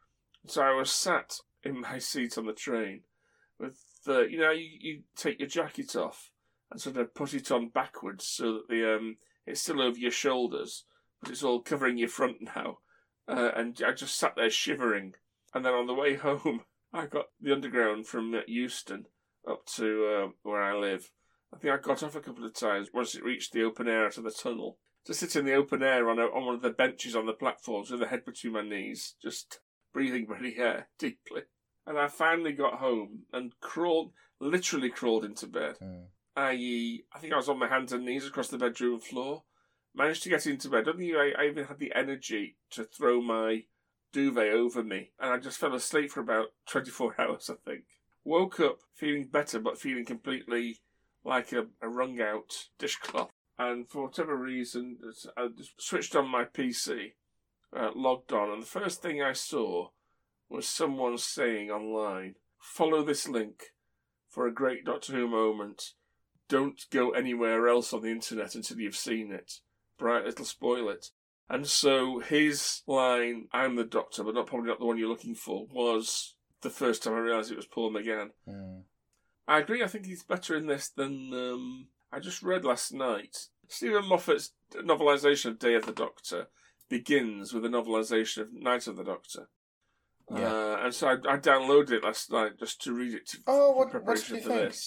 So I was sat in my seat on the train with, uh, you know, you, you take your jacket off and sort of put it on backwards so that the um it's still over your shoulders, but it's all covering your front now. Uh, and I just sat there shivering. And then on the way home, I got the underground from Euston up to uh, where I live. I think I got off a couple of times once it reached the open air out of the tunnel. To sit in the open air on, a, on one of the benches on the platforms with a head between my knees, just breathing very air deeply. And I finally got home and crawled, literally crawled into bed. Mm. that is, I think I was on my hands and knees across the bedroom floor. Managed to get into bed. I don't think I, I even had the energy to throw my duvet over me. And I just fell asleep for about twenty-four hours, I think. Woke up feeling better, but feeling completely like a, a wrung-out dishcloth. And for whatever reason, I just switched on my P C, uh, logged on, and the first thing I saw was someone saying online, follow this link for a great Doctor Who moment. Don't go anywhere else on the internet until you've seen it. Bright, it'll spoil it. And so his line, I'm the Doctor, but not probably not the one you're looking for, was the first time I realised it was Paul McGann. Mm. I agree, I think he's better in this than um, I just read last night. Stephen Moffat's novelisation of Day of the Doctor begins with a novelisation of Night of the Doctor. Yeah. Uh, and so I, I downloaded it last night just to read it to, oh, what, in preparation what for think? this.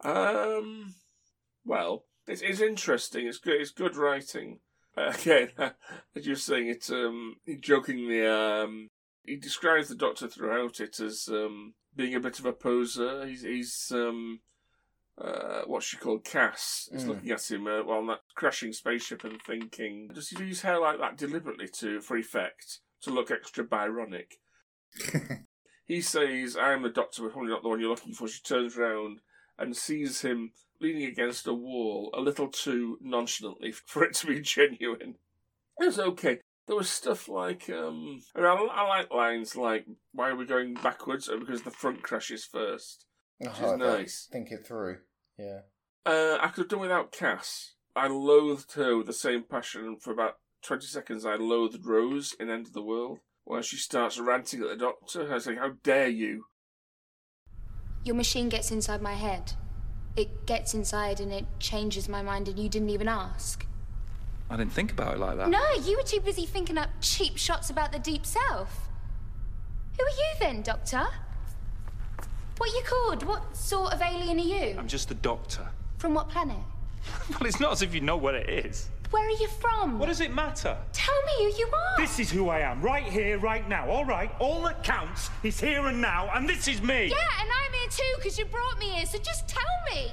Um, well, it's, it's interesting. It's good. It's good writing. Uh, again, as you're saying, it's um, he jokingly um, he describes the Doctor throughout it as um, being a bit of a poser. He's he's um, uh, what she called Cass is mm. looking at him uh, while on that crashing spaceship and thinking, does he use hair like that deliberately to for effect to look extra Byronic? He says, I'm the Doctor, but probably not the one you're looking for. She turns round and sees him leaning against a wall a little too nonchalantly for it to be genuine. It was okay. There was stuff like, um, I, mean, I, I like lines like, why are we going backwards? Oh, because the front crashes first. Which oh, is nice. Think it through, yeah. Uh, I could have done without Cass. I loathed her with the same passion. For about twenty seconds, I loathed Rose in End of the World, where she starts ranting at the Doctor. I was like, how dare you? Your machine gets inside my head. It gets inside and it changes my mind, and you didn't even ask. I didn't think about it like that. No, you were too busy thinking up cheap shots about the deep south. Who are you then, Doctor? What are you called? What sort of alien are you? I'm just the Doctor. From what planet? Well, it's not as if you know where it is. Where are you from? What does it matter? Tell me who you are. This is who I am, right here, right now, all right? All that counts is here and now, and this is me. Yeah, and I'm here too, because you brought me here, so just tell me.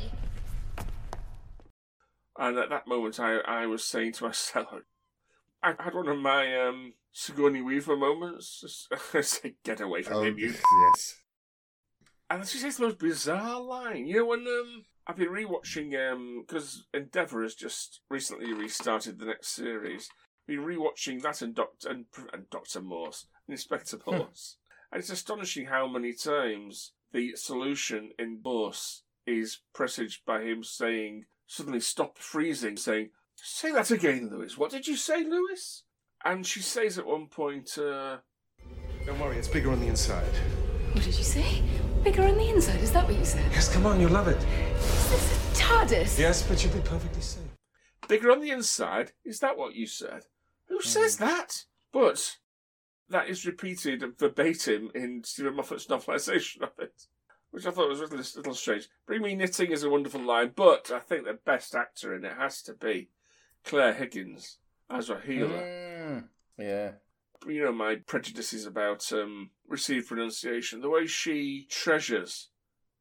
And at that moment, I, I was saying to myself, I had one of my um, Sigourney Weaver moments. I said, get away from oh, him, you. Yes. And she says the most bizarre line. You know, when um, I've been rewatching, because um, Endeavour has just recently restarted the next series. Been rewatching that and Doctor and, and Doctor Morse, and Inspector Morse. And it's astonishing how many times the solution in Morse is presaged by him saying, suddenly stop freezing, saying, say that again, Lewis. What did you say, Lewis? And she says at one point, uh... don't worry, it's bigger on the inside. What did you say? Bigger on the inside, is that what you said? Yes, come on, you'll love it. Is this a TARDIS? Yes, but you'll be perfectly safe. Bigger on the inside? Is that what you said? Who mm. says that? But that is repeated verbatim in Stephen Moffat's novelisation of it, which I thought was a little, a little strange. Bring Me Knitting is a wonderful line, but I think the best actor in it has to be Claire Higgins as Rahela. Mm, yeah. You know my prejudices about um, received pronunciation. The way she treasures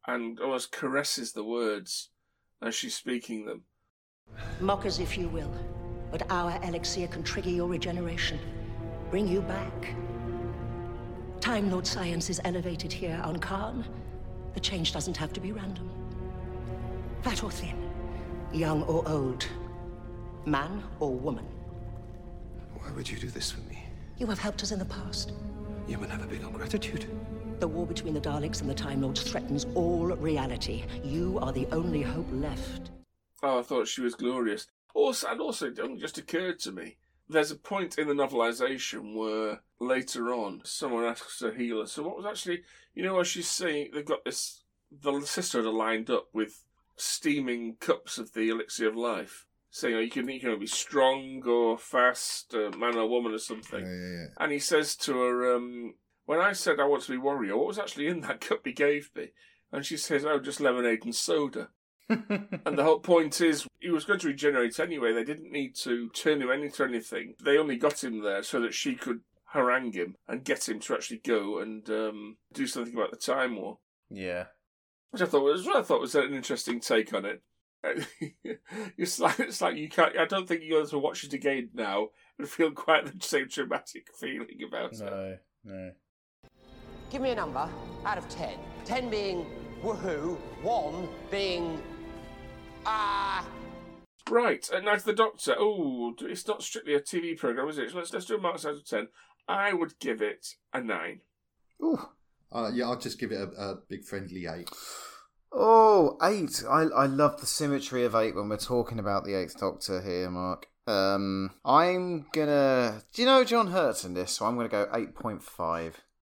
and almost caresses the words as she's speaking them. Mock as if you will, but our elixir can trigger your regeneration, bring you back. Time Lord science is elevated here on Kharn. The change doesn't have to be random. Fat or thin, young or old, man or woman. Why would you do this for me? You have helped us in the past. You will have a big old gratitude. The war between the Daleks and the Time Lords threatens all reality. You are the only hope left. Oh, I thought she was glorious. Also, and also, it only just occurred to me, there's a point in the novelisation where later on someone asks her healer, so what was actually, you know, as she's saying, they've got this, the sisterhood are lined up with steaming cups of the elixir of life, saying, oh, you can, you can be strong or fast, uh, man or woman or something. Yeah, yeah, yeah. And he says to her, um, when I said I want to be warrior, what was actually in that cup he gave me? And she says, oh, just lemonade and soda. And the whole point is, he was going to regenerate anyway. They didn't need to turn him into anything. They only got him there so that she could harangue him and get him to actually go and um, do something about the Time War. Yeah. Which I thought was, I thought was an interesting take on it. It's like, it's like you can't. I don't think you have to watch it again now and feel quite the same traumatic feeling about no, it. No, no. Give me a number out of ten. Ten being woohoo, one being ah. Uh... Right, and now to the Doctor. Oh, it's not strictly a T V programme, is it? Let's let's do a marks out of ten. I would give it a nine. Ooh. Uh, yeah, I'll just give it a, a big friendly eight. Oh, eight. I I love the symmetry of eight when we're talking about the Eighth Doctor here, Mark. Um, I'm gonna... Do you know John Hurt's in this? So I'm gonna go eight point five.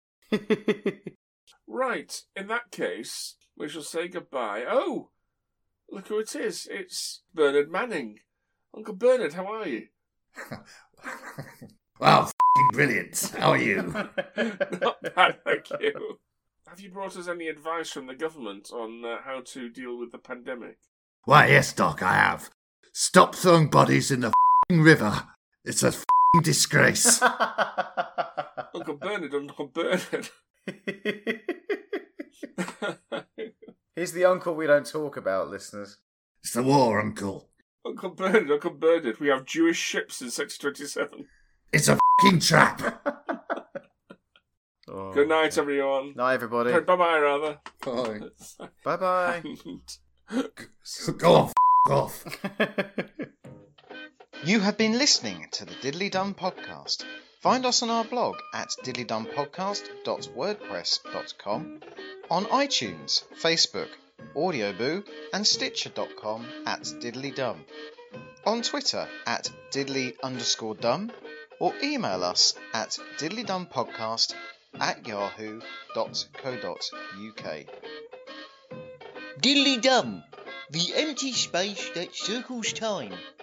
Right, in that case, we shall say goodbye. Oh, look who it is. It's Bernard Manning. Uncle Bernard, how are you? Wow, f***ing brilliant. How are you? Not bad, thank you. Have you brought us any advice from the government on uh, how to deal with the pandemic? Why, yes, Doc, I have. Stop throwing bodies in the f***ing river. It's a f***ing disgrace. Uncle Bernard, Uncle Bernard. He's the uncle we don't talk about, listeners. It's the war, Uncle. Uncle Bernard, Uncle Bernard, we have Jewish ships in Sector twenty-seven. It's a f***ing trap. Oh, good night, everyone. Night, everybody. Bye-bye, rather. Bye. Bye-bye. Go on, f*** off. You have been listening to the Diddly Dum Podcast. Find us on our blog at diddly dum podcast dot wordpress dot com, on iTunes, Facebook, Audioboo, and Stitcher dot com at diddlydum, on Twitter at diddly underscore dum, or email us at diddlydumpodcast at yahoo dot co dot uk. Diddly Dum, the empty space that circles time.